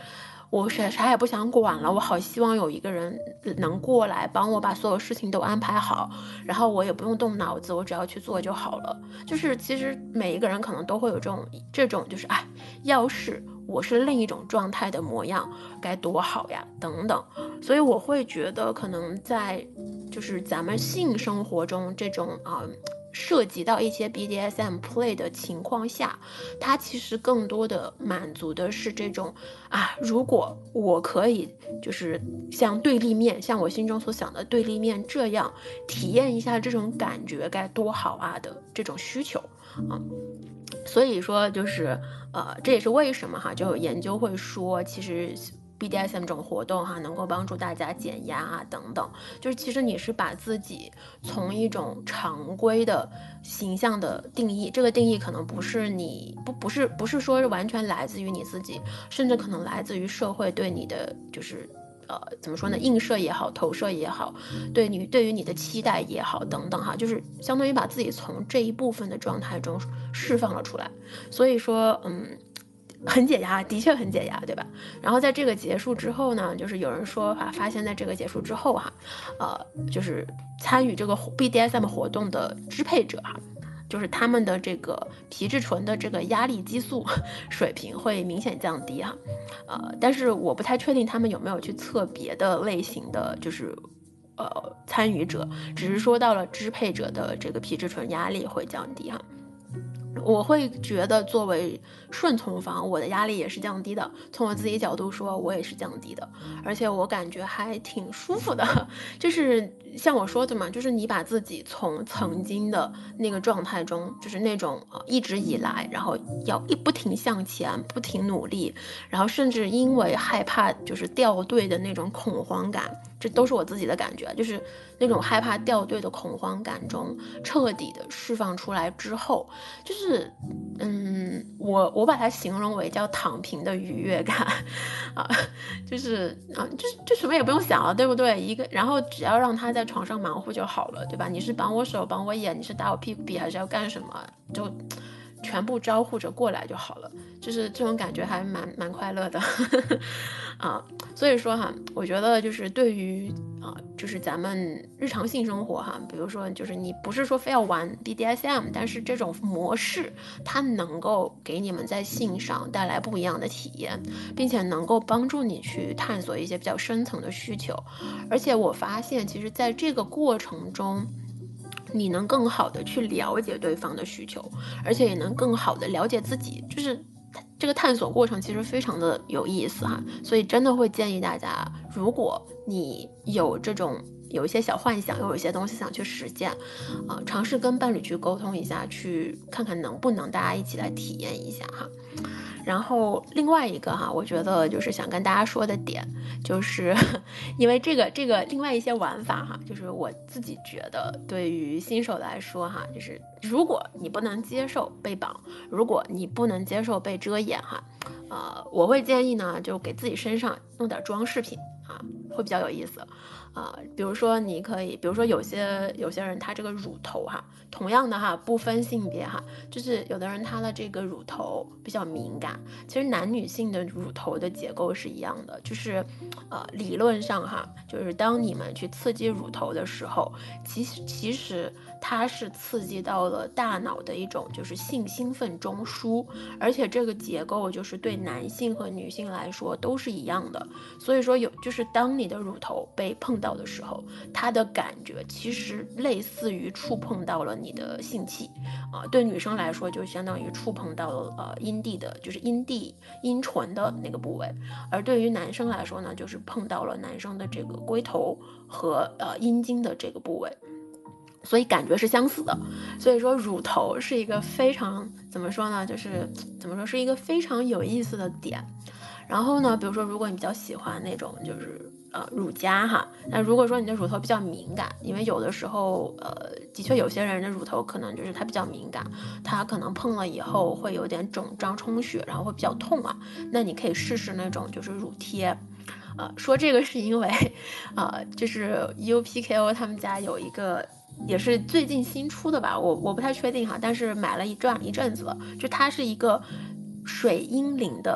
我啥啥也不想管了，我好希望有一个人能过来帮我把所有事情都安排好，然后我也不用动脑子，我只要去做就好了。就是其实每一个人可能都会有这种这种就是哎，要是我是另一种状态的模样，该多好呀，等等。所以我会觉得，可能在就是咱们性生活中这种啊、呃涉及到一些 B D S M play 的情况下，它其实更多的满足的是这种啊，如果我可以就是像对立面，像我心中所想的对立面这样体验一下这种感觉，该多好啊的这种需求啊。所以说就是呃，这也是为什么哈，就有研究会说，其实 B D S M 这种活动哈，能够帮助大家减压啊等等。就是其实你是把自己从一种常规的形象的定义，这个定义可能不是你不不是不是说是完全来自于你自己，甚至可能来自于社会对你的就是呃怎么说呢，映射也好，投射也好，对你对于你的期待也好等等哈，就是相当于把自己从这一部分的状态中释放了出来。所以说嗯。很解压，的确很解压，对吧？然后在这个结束之后呢，就是有人说啊，发现在这个结束之后哈，呃，就是参与这个 B D S M 活动的支配者哈，就是他们的这个皮质醇的这个压力激素水平会明显降低哈，呃，但是我不太确定他们有没有去测别的类型的就是呃参与者，只是说到了支配者的这个皮质醇压力会降低哈。我会觉得作为顺从方，我的压力也是降低的。从我自己角度说，我也是降低的，而且我感觉还挺舒服的。就是像我说的嘛，就是你把自己从曾经的那个状态中，就是那种呃一直以来，然后要一不停向前，不停努力，然后甚至因为害怕就是掉队的那种恐慌感，这都是我自己的感觉，就是那种害怕掉队的恐慌感中彻底的释放出来之后，就是嗯，我我把它形容为叫躺平的愉悦感啊，就是啊，就是就什么也不用想了，对不对？一个，然后只要让他在床上忙活就好了，对吧？你是绑我手绑我眼，你是打我屁股屁，还是要干什么？就全部招呼着过来就好了，就是这种感觉还蛮蛮快乐的啊。所以说哈，我觉得就是对于啊，就是咱们日常性生活哈，比如说就是你不是说非要玩 B D S M， 但是这种模式它能够给你们在性上带来不一样的体验，并且能够帮助你去探索一些比较深层的需求。而且我发现，其实在这个过程中，你能更好的去了解对方的需求，而且也能更好的了解自己，就是这个探索过程其实非常的有意思哈。所以真的会建议大家，如果你有这种有一些小幻想，有一些东西想去实践，啊、呃，尝试跟伴侣去沟通一下，去看看能不能大家一起来体验一下哈。然后另外一个哈，我觉得就是想跟大家说的点，就是因为这个这个另外一些玩法哈，就是我自己觉得对于新手来说哈，就是如果你不能接受被绑，如果你不能接受被遮掩哈，呃，我会建议呢，就给自己身上弄点装饰品啊，会比较有意思。啊、呃，比如说你可以，比如说有些有些人他这个乳头哈，同样的哈，不分性别哈，就是有的人他的这个乳头比较敏感，其实男女性的乳头的结构是一样的，就是呃理论上哈，就是当你们去刺激乳头的时候，其实其实它是刺激到了大脑的一种就是性兴奋中枢，而且这个结构就是对男性和女性来说都是一样的，所以说有就是当你的乳头被碰到的时候，它的感觉其实类似于触碰到了你的性器啊、呃，对女生来说就相当于触碰到了呃阴蒂的，就是阴蒂阴唇的那个部位，而对于男生来说呢，就是碰到了男生的这个龟头和呃阴茎的这个部位。所以感觉是相似的，所以说乳头是一个非常怎么说呢，就是怎么说是一个非常有意思的点。然后呢，比如说如果你比较喜欢那种就是呃乳夹哈，那如果说你的乳头比较敏感，因为有的时候呃的确有些人的乳头可能就是它比较敏感，它可能碰了以后会有点肿胀充血，然后会比较痛啊，那你可以试试那种就是乳贴。呃，说这个是因为，呃，就是 U P K O 他们家有一个，也是最近新出的吧，我我不太确定哈，但是买了一转一阵子了，就它是一个水英灵的，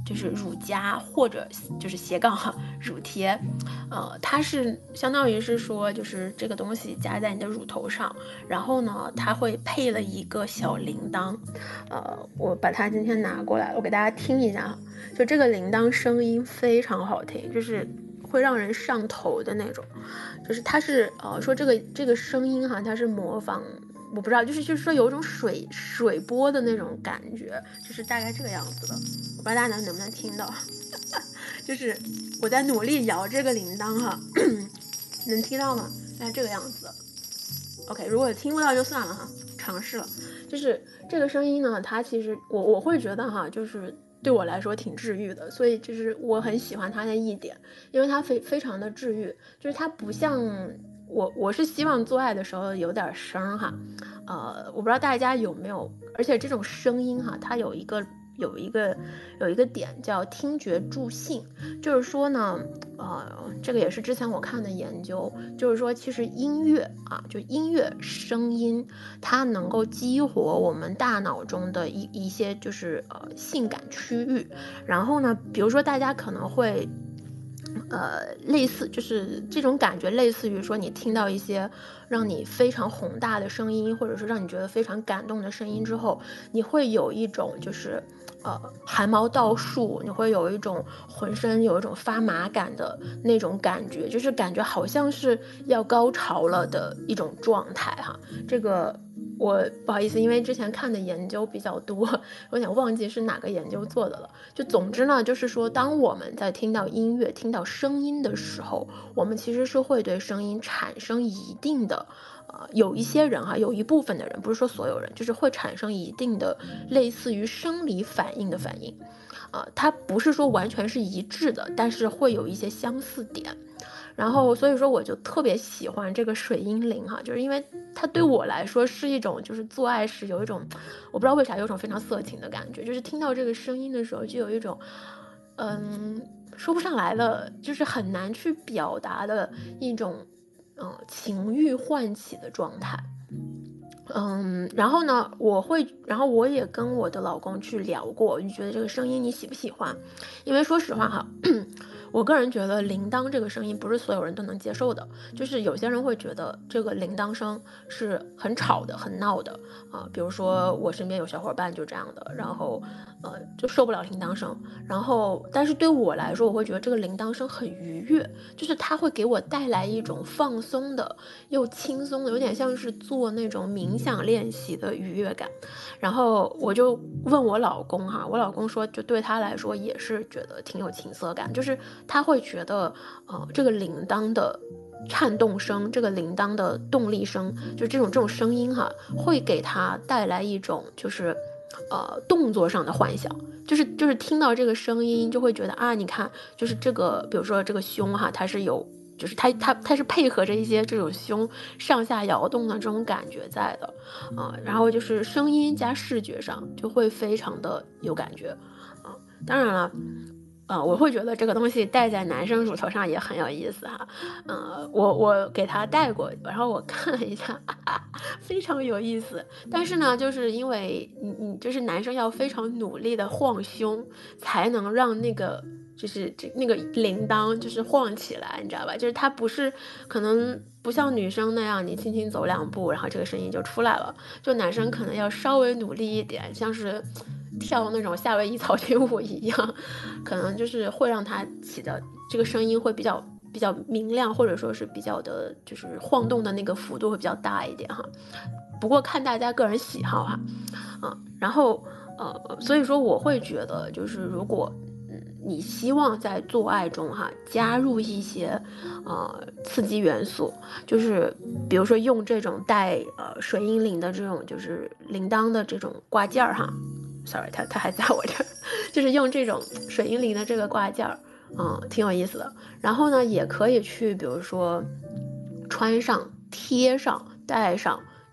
就是乳夹或者就是斜杠哈乳贴，呃，它是相当于是说就是这个东西夹在你的乳头上，然后呢，它会配了一个小铃铛，呃，我把它今天拿过来，我给大家听一下哈，就这个铃铛声音非常好听，就是会让人上头的那种，就是它是呃说这个这个声音哈，它是模仿。我不知道，就是就是说有一种水水波的那种感觉，就是大概这个样子的。我不知道大家能能不能听到，就是我在努力摇这个铃铛哈，能听到吗？大概这个样子的。OK， 如果听不到就算了哈，尝试了。就是这个声音呢，它其实我我会觉得哈，就是对我来说挺治愈的，所以就是我很喜欢它的一点，因为它非非常的治愈，就是它不像。我我是希望做爱的时候有点声哈，呃，我不知道大家有没有，而且这种声音哈，它有一个有一个有一个点叫听觉助兴，就是说呢，呃，这个也是之前我看的研究，就是说其实音乐啊，就音乐声音，它能够激活我们大脑中的一一些就是呃性感区域，然后呢，比如说大家可能会。呃，类似就是这种感觉，类似于说你听到一些让你非常宏大的声音，或者是让你觉得非常感动的声音之后，你会有一种就是呃汗毛倒竖，你会有一种浑身有一种发麻感的那种感觉，就是感觉好像是要高潮了的一种状态哈。这个我不好意思，因为之前看的研究比较多，我有点忘记是哪个研究做的了。就总之呢，就是说，当我们在听到音乐、听到声音的时候，我们其实是会对声音产生一定的，呃，有一些人哈，有一部分的人，不是说所有人，就是会产生一定的类似于生理反应的反应，啊、呃，它不是说完全是一致的，但是会有一些相似点。然后所以说我就特别喜欢这个水音铃哈，就是因为它对我来说是一种就是做爱时有一种我不知道为啥有一种非常色情的感觉，就是听到这个声音的时候就有一种嗯说不上来的，就是很难去表达的一种嗯、呃、情欲唤起的状态。嗯，然后呢，我会，然后我也跟我的老公去聊过，你觉得这个声音你喜不喜欢？因为说实话哈，我个人觉得铃铛这个声音不是所有人都能接受的，就是有些人会觉得这个铃铛声是很吵的、很闹的啊、比如说我身边有小伙伴就这样的，然后呃就受不了铃铛声，然后但是对我来说，我会觉得这个铃铛声很愉悦，就是它会给我带来一种放松的又轻松的，有点像是做那种冥想练习的愉悦感。然后我就问我老公哈，我老公说，就对他来说也是觉得挺有情色感，就是他会觉得，呃，这个铃铛的颤动声，这个铃铛的动力声，就这种这种声音哈，会给他带来一种就是，呃，动作上的幻想。就是就是听到这个声音，就会觉得啊，你看，就是这个，比如说这个胸哈，它是有，就是它它它是配合着一些这种胸上下摇动的这种感觉在的，啊、然后就是声音加视觉上就会非常的有感觉，啊、当然了。呃，我会觉得这个东西戴在男生乳头上也很有意思哈，呃，我我给他戴过，然后我看了一下，非常有意思。但是呢，就是因为你你就是男生要非常努力的晃胸，才能让那个就是这那个铃铛就是晃起来，你知道吧？就是它不是可能不像女生那样，你轻轻走两步，然后这个声音就出来了。就男生可能要稍微努力一点，像是跳那种夏威夷草裙舞一样，可能就是会让它起的这个声音会比较比较明亮，或者说是比较的，就是晃动的那个幅度会比较大一点哈。不过看大家个人喜好哈，嗯，然后呃，所以说我会觉得，就是如果嗯你希望在做爱中哈加入一些呃刺激元素，就是比如说用这种带呃水银铃的这种就是铃铛的这种挂件儿哈，sorry，它它还在我这儿，就是用这种水银铃的这个挂件儿，嗯，挺有意思的。然后呢，也可以去比如说穿上、贴上、戴上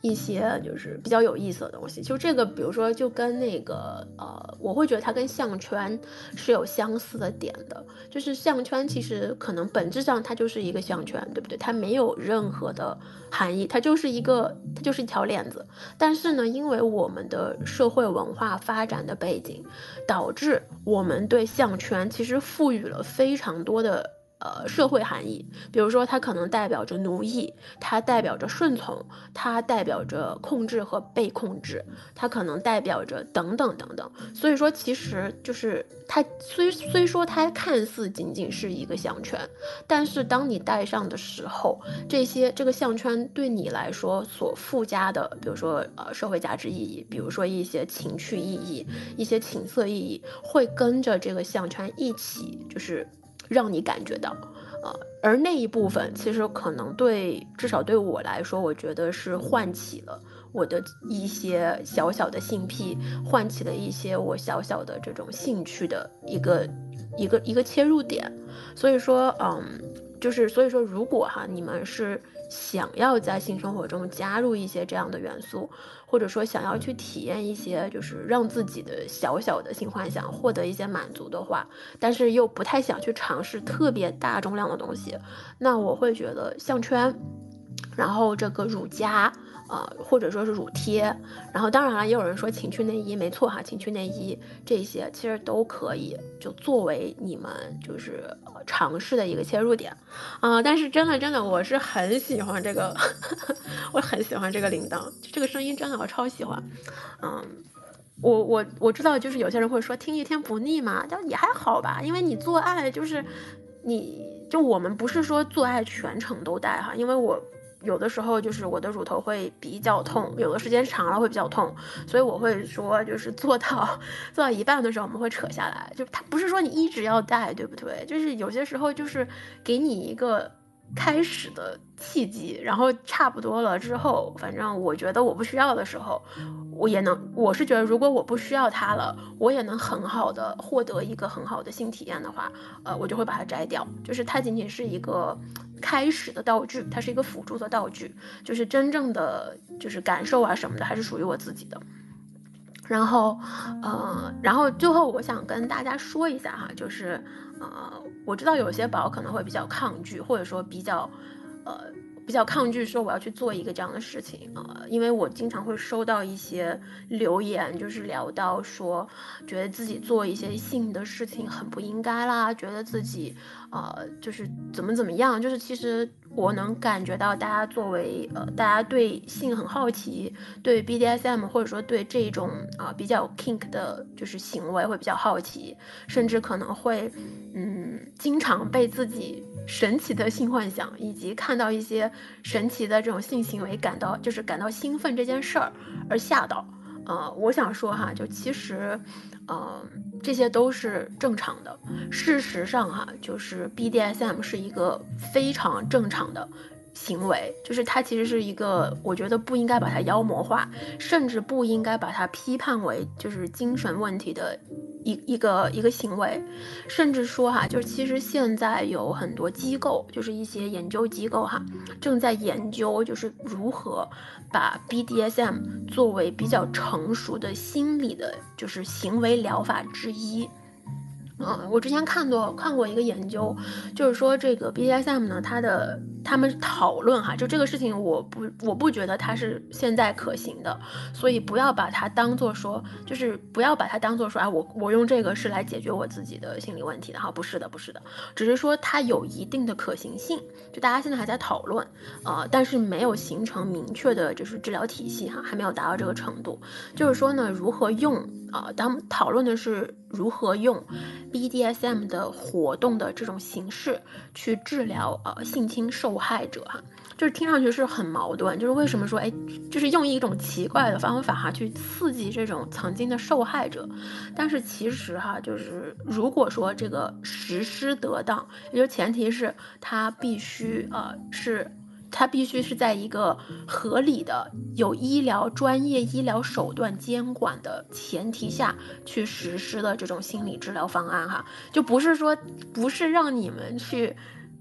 一些就是比较有意思的东西。就这个比如说就跟那个呃，我会觉得它跟项圈是有相似的点的。就是项圈其实可能本质上它就是一个项圈，对不对？它没有任何的含义，它就是一个它就是一条链子。但是呢，因为我们的社会文化发展的背景，导致我们对项圈其实赋予了非常多的呃社会含义。比如说它可能代表着奴役，它代表着顺从，它代表着控制和被控制，它可能代表着等等等等。所以说其实就是它虽虽说它看似仅仅是一个项圈，但是当你戴上的时候，这些这个项圈对你来说所附加的，比如说呃社会价值意义，比如说一些情趣意义，一些情色意义，会跟着这个项圈一起，就是让你感觉到。呃，而那一部分其实可能对至少对我来说，我觉得是唤起了我的一些小小的性癖，唤起了一些我小小的这种兴趣的一个一个一个切入点。所以说，嗯，就是所以说，如果哈你们是想要在性生活中加入一些这样的元素，或者说想要去体验一些就是让自己的小小的性幻想获得一些满足的话，但是又不太想去尝试特别大重量的东西，那我会觉得项圈，然后这个乳夹，呃，或者说是乳贴，然后当然了，也有人说情趣内衣，没错哈，情趣内衣这些其实都可以，就作为你们就是呃尝试的一个切入点啊、呃但是真的真的，我是很喜欢这个，我很喜欢这个铃铛，这个声音真的我超喜欢，嗯。我我我知道，就是有些人会说听一天不腻嘛，但也还好吧，因为你做爱就是你就我们不是说做爱全程都戴哈，因为我有的时候就是我的乳头会比较痛，有的时间长了会比较痛，所以我会说就是做到做到一半的时候我们会扯下来，就它不是说你一直要戴，对不对？就是有些时候就是给你一个开始的契机，然后差不多了之后，反正我觉得我不需要的时候，我也能，我是觉得如果我不需要它了，我也能很好的获得一个很好的性体验的话，呃，我就会把它摘掉。就是它仅仅是一个开始的道具，它是一个辅助的道具，就是真正的就是感受啊什么的，还是属于我自己的。然后，呃，然后最后我想跟大家说一下哈，就是，呃，我知道有些宝可能会比较抗拒，或者说比较，呃，比较抗拒说我要去做一个这样的事情啊、呃，因为我经常会收到一些留言，就是聊到说，觉得自己做一些性的事情很不应该啦，觉得自己，呃，就是怎么怎么样，就是其实我能感觉到大家作为呃，大家对性很好奇，对 B D S M 或者说对这种啊、呃、比较 kink 的就是行为会比较好奇，甚至可能会嗯经常被自己神奇的性幻想以及看到一些神奇的这种性行为感到就是感到兴奋这件事儿而吓到。呃，我想说哈，就其实，呃，这些都是正常的。事实上哈，就是 B D S M 是一个非常正常的行为，就是它其实是一个，我觉得不应该把它妖魔化，甚至不应该把它批判为就是精神问题的一一个一个行为，甚至说哈，就是其实现在有很多机构，就是一些研究机构哈，正在研究就是如何把 B D S M 作为比较成熟的心理的，就是行为疗法之一。嗯，我之前看过看过一个研究，就是说这个 B D S M 呢，它的他们讨论哈，就这个事情我不我不觉得它是现在可行的，所以不要把它当做说，就是不要把它当做说，啊，我我用这个是来解决我自己的心理问题的哈，不是的，不是的，只是说它有一定的可行性，就大家现在还在讨论，呃，但是没有形成明确的就是治疗体系哈，还没有达到这个程度。就是说呢，如何用啊、呃？咱们讨论的是如何用 B D S M 的活动的这种形式去治疗呃性侵受害者哈，就是听上去是很矛盾，就是为什么说哎，就是用一种奇怪的方法哈去刺激这种曾经的受害者，但是其实哈，就是如果说这个实施得当，也就前提是它必须呃是。它必须是在一个合理的、有医疗专业医疗手段监管的前提下去实施的这种心理治疗方案哈，就不是说不是让你们去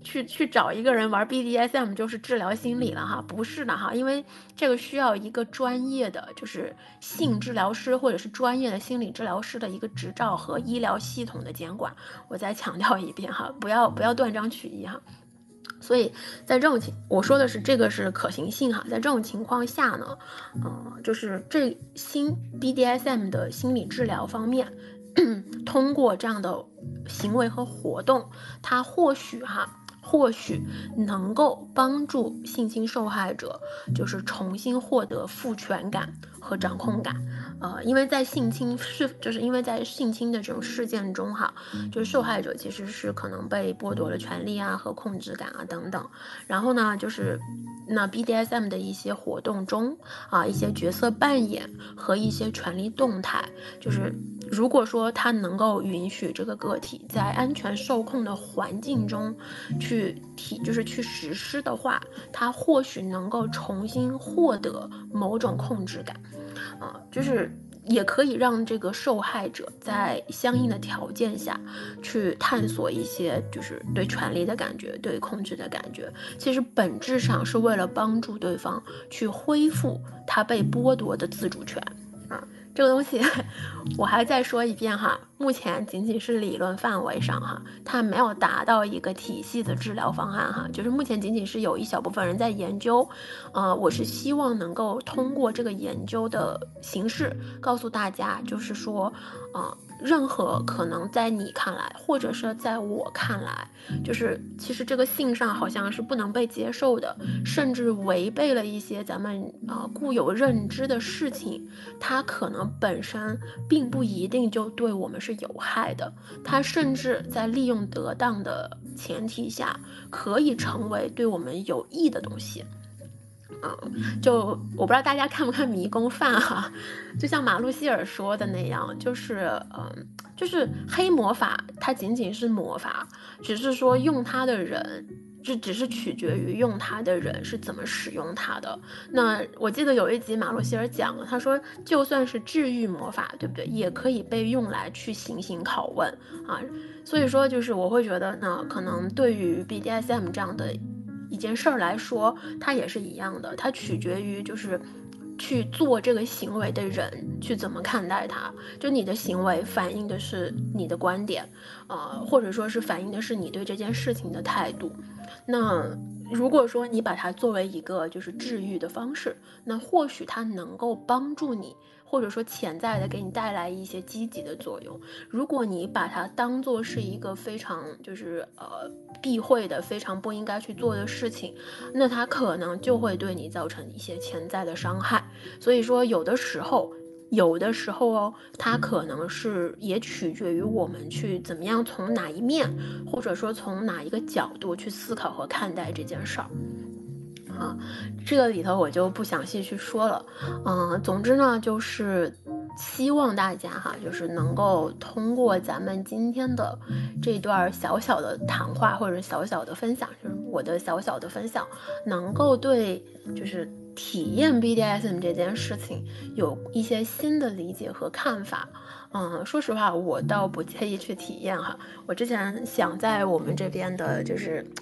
去去找一个人玩 B D S M 就是治疗心理了哈，不是的哈，因为这个需要一个专业的就是性治疗师或者是专业的心理治疗师的一个执照和医疗系统的监管。我再强调一遍哈，不要不要断章取义哈。所以在这种情，我说的是这个是可行性哈，在这种情况下呢，呃，就是这新 B D S M 的心理治疗方面，通过这样的行为和活动，它或许哈。或许能够帮助性侵受害者，就是重新获得赋权感和掌控感。呃，因为在性侵是，就是因为在性侵的这种事件中，哈，就是受害者其实是可能被剥夺了权利啊和控制感啊等等。然后呢，就是那 B D S M 的一些活动中啊，一些角色扮演和一些权力动态，就是如果说它能够允许这个个体在安全受控的环境中去体，就是去实施的话，它或许能够重新获得某种控制感，啊、呃，就是也可以让这个受害者在相应的条件下去探索一些就是对权力的感觉，对控制的感觉，其实本质上是为了帮助对方去恢复他被剥夺的自主权啊。这个东西我还再说一遍哈，目前仅仅是理论范围上哈，它没有达到一个体系的治疗方案哈，就是目前仅仅是有一小部分人在研究，呃，我是希望能够通过这个研究的形式告诉大家，就是说，呃，任何可能在你看来，或者是在我看来，就是其实这个性上好像是不能被接受的，甚至违背了一些咱们呃固有认知的事情，它可能本身并不一定就对我们是有害的，它甚至在利用得当的前提下，可以成为对我们有益的东西。嗯，就我不知道大家看不看迷宫饭哈，就像马路希尔说的那样，就是嗯，就是黑魔法它仅仅是魔法，只是说用它的人。这只是取决于用它的人是怎么使用它的。那我记得有一集马洛希尔讲了，他说就算是治愈魔法，对不对，也可以被用来去行刑拷问啊。所以说就是我会觉得呢，可能对于 B D S M 这样的一件事儿来说，它也是一样的，它取决于就是去做这个行为的人去怎么看待它，就你的行为反映的是你的观点，呃，或者说是反映的是你对这件事情的态度。那如果说你把它作为一个就是治愈的方式，那或许它能够帮助你，或者说潜在的给你带来一些积极的作用。如果你把它当做是一个非常就是呃避讳的、非常不应该去做的事情，那它可能就会对你造成一些潜在的伤害。所以说，有的时候。有的时候哦，它可能是也取决于我们去怎么样从哪一面，或者说从哪一个角度去思考和看待这件事儿。啊，这个里头我就不详细去说了。嗯、呃，总之呢，就是希望大家哈，就是能够通过咱们今天的这段小小的谈话或者小小的分享，就是我的小小的分享，能够对就是体验 B D S M 这件事情有一些新的理解和看法。嗯，说实话，我倒不介意去体验哈。我之前想在我们这边的就是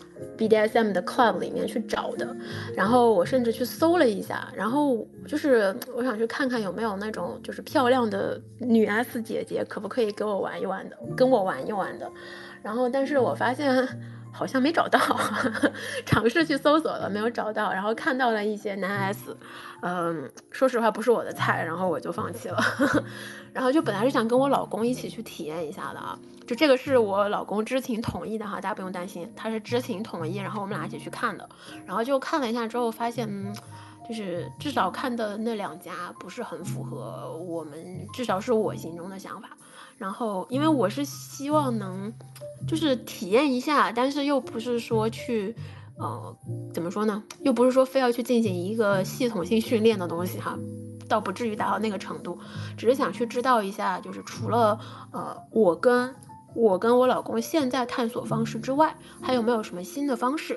B D S M 的 club 里面去找的，然后我甚至去搜了一下，然后就是我想去看看有没有那种就是漂亮的女 S 姐姐，可不可以给我玩一玩的，跟我玩一玩的。然后，但是我发现好像没找到，尝试去搜索了，没有找到，然后看到了一些男 S， 嗯，说实话不是我的菜，然后我就放弃了。然后就本来是想跟我老公一起去体验一下的啊，就这个是我老公知情同意的哈，大家不用担心，他是知情同意，然后我们俩一起去看的，然后就看了一下之后发现，嗯，就是至少看的那两家不是很符合我们，至少是我心中的想法。然后因为我是希望能就是体验一下，但是又不是说去呃怎么说呢，又不是说非要去进行一个系统性训练的东西哈，倒不至于达到那个程度，只是想去知道一下，就是除了呃我跟我跟我老公现在探索方式之外，还有没有什么新的方式。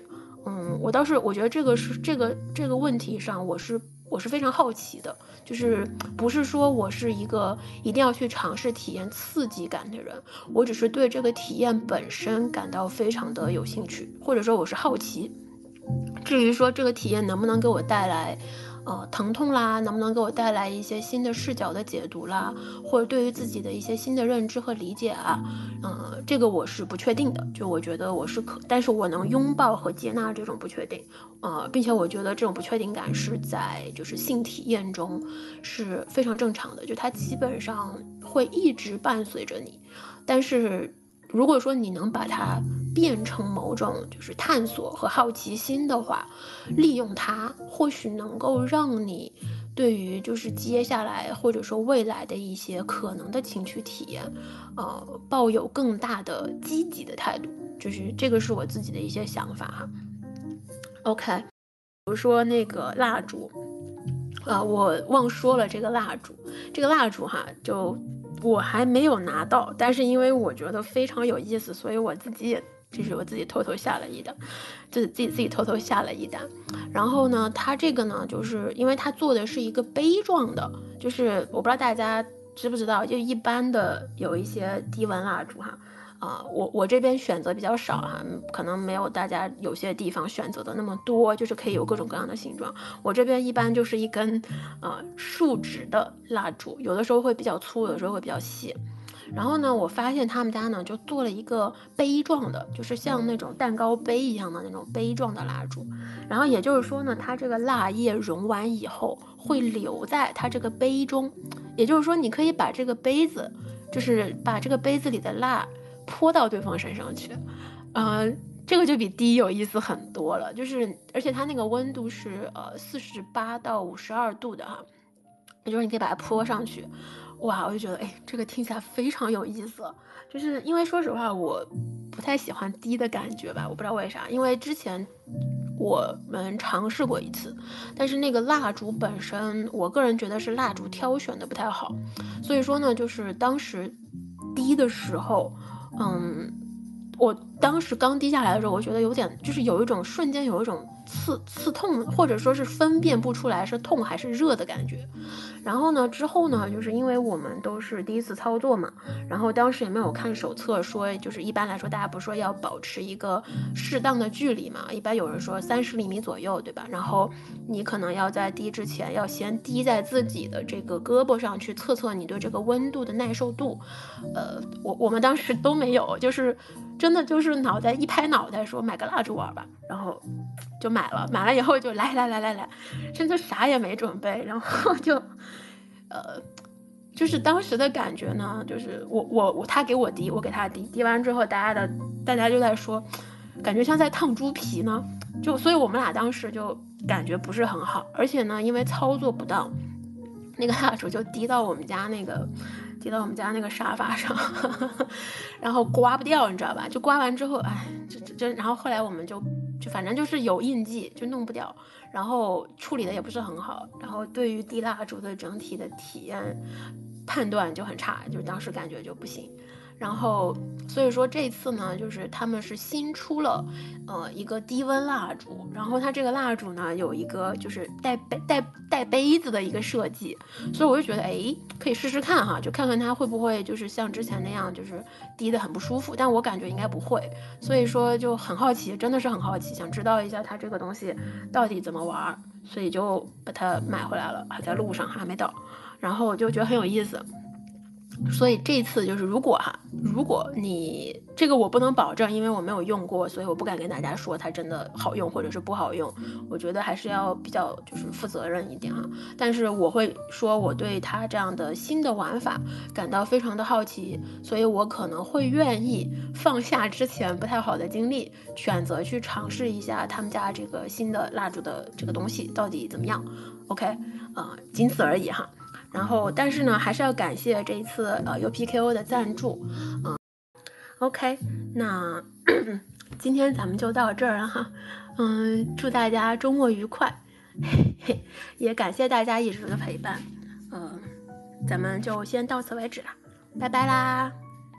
嗯，我倒是我觉得这个是这个这个问题上，我是我是非常好奇的，就是不是说我是一个一定要去尝试体验刺激感的人，我只是对这个体验本身感到非常的有兴趣，或者说我是好奇。至于说这个体验能不能给我带来呃，疼痛啦，能不能给我带来一些新的视角的解读啦，或者对于自己的一些新的认知和理解啊，呃，这个我是不确定的，就我觉得我是可，但是我能拥抱和接纳这种不确定，呃，并且我觉得这种不确定感是在就是性体验中是非常正常的，就它基本上会一直伴随着你，但是如果说你能把它变成某种就是探索和好奇心的话，利用它或许能够让你对于就是接下来或者说未来的一些可能的情绪体验，呃，抱有更大的积极的态度，就是这个是我自己的一些想法哈。OK，比如说那个蜡烛，呃，我忘说了这个蜡烛，这个蜡烛哈，就我还没有拿到，但是因为我觉得非常有意思，所以我自己也就是我自己偷偷下了一单，就是自己自己偷偷下了一单。然后呢，它这个呢，就是因为它做的是一个杯状的，就是我不知道大家知不知道，就一般的有一些低温蜡烛哈。啊、呃我我这边选择比较少哈，可能没有大家有些地方选择的那么多，就是可以有各种各样的形状。我这边一般就是一根呃树脂的蜡烛，有的时候会比较粗，有的时候会比较细。然后呢，我发现他们家呢就做了一个杯状的，就是像那种蛋糕杯一样的那种杯状的蜡烛。然后也就是说呢，它这个蜡液融完以后会留在它这个杯中，也就是说你可以把这个杯子，就是把这个杯子里的蜡泼到对方身上去，呃，这个就比滴有意思很多了。就是而且它那个温度是呃四十八到五十二度的哈，也就是你可以把它泼上去。哇，我就觉得，哎，这个听起来非常有意思。就是因为说实话，我不太喜欢滴的感觉吧，我不知道为啥。因为之前我们尝试过一次，但是那个蜡烛本身，我个人觉得是蜡烛挑选的不太好，所以说呢，就是当时滴的时候，嗯，我当时刚滴下来的时候，我觉得有点，就是有一种瞬间有一种刺刺痛，或者说是分辨不出来是痛还是热的感觉。然后呢，之后呢，就是因为我们都是第一次操作嘛，然后当时也没有看手册说，就是一般来说大家不说要保持一个适当的距离嘛，一般有人说三十厘米左右，对吧？然后你可能要在滴之前要先滴在自己的这个胳膊上去测测你对这个温度的耐受度。呃，我我们当时都没有，就是真的就是脑袋一拍脑袋说买个蜡烛玩吧，然后就买了，买了以后就来来来来来，真的啥也没准备，然后就呃。就是当时的感觉呢，就是我我我他给我滴，我给他滴，滴完之后，大家的大家就在说，感觉像在烫猪皮呢，就所以我们俩当时就感觉不是很好，而且呢，因为操作不当，那个蜡烛就滴到我们家那个滴到我们家那个沙发上，然后刮不掉，你知道吧？就刮完之后，哎，这这这，然后后来我们就就反正就是有印记，就弄不掉，然后处理的也不是很好，然后对于滴蜡烛的整体的体验判断就很差，就当时感觉就不行。然后，所以说这次呢，就是他们是新出了，呃，一个低温蜡烛，然后它这个蜡烛呢有一个就是带杯带带杯子的一个设计，所以我就觉得，哎，可以试试看哈，就看看它会不会就是像之前那样，就是滴的很不舒服，但我感觉应该不会，所以说就很好奇，真的是很好奇，想知道一下它这个东西到底怎么玩，所以就把它买回来了，还在路上还没到，然后我就觉得很有意思。所以这次就是如果哈，如果你这个我不能保证，因为我没有用过，所以我不敢跟大家说它真的好用或者是不好用。我觉得还是要比较就是负责任一点哈。但是我会说我对它这样的新的玩法感到非常的好奇，所以我可能会愿意放下之前不太好的经历，选择去尝试一下他们家这个新的蜡烛的这个东西到底怎么样。OK，呃，仅此而已哈。然后，但是呢，还是要感谢这一次呃 U P K O 的赞助，嗯 ，OK，那今天咱们就到这儿了哈，嗯，祝大家周末愉快，嘿嘿，也感谢大家一直的陪伴，嗯，咱们就先到此为止了，拜拜啦。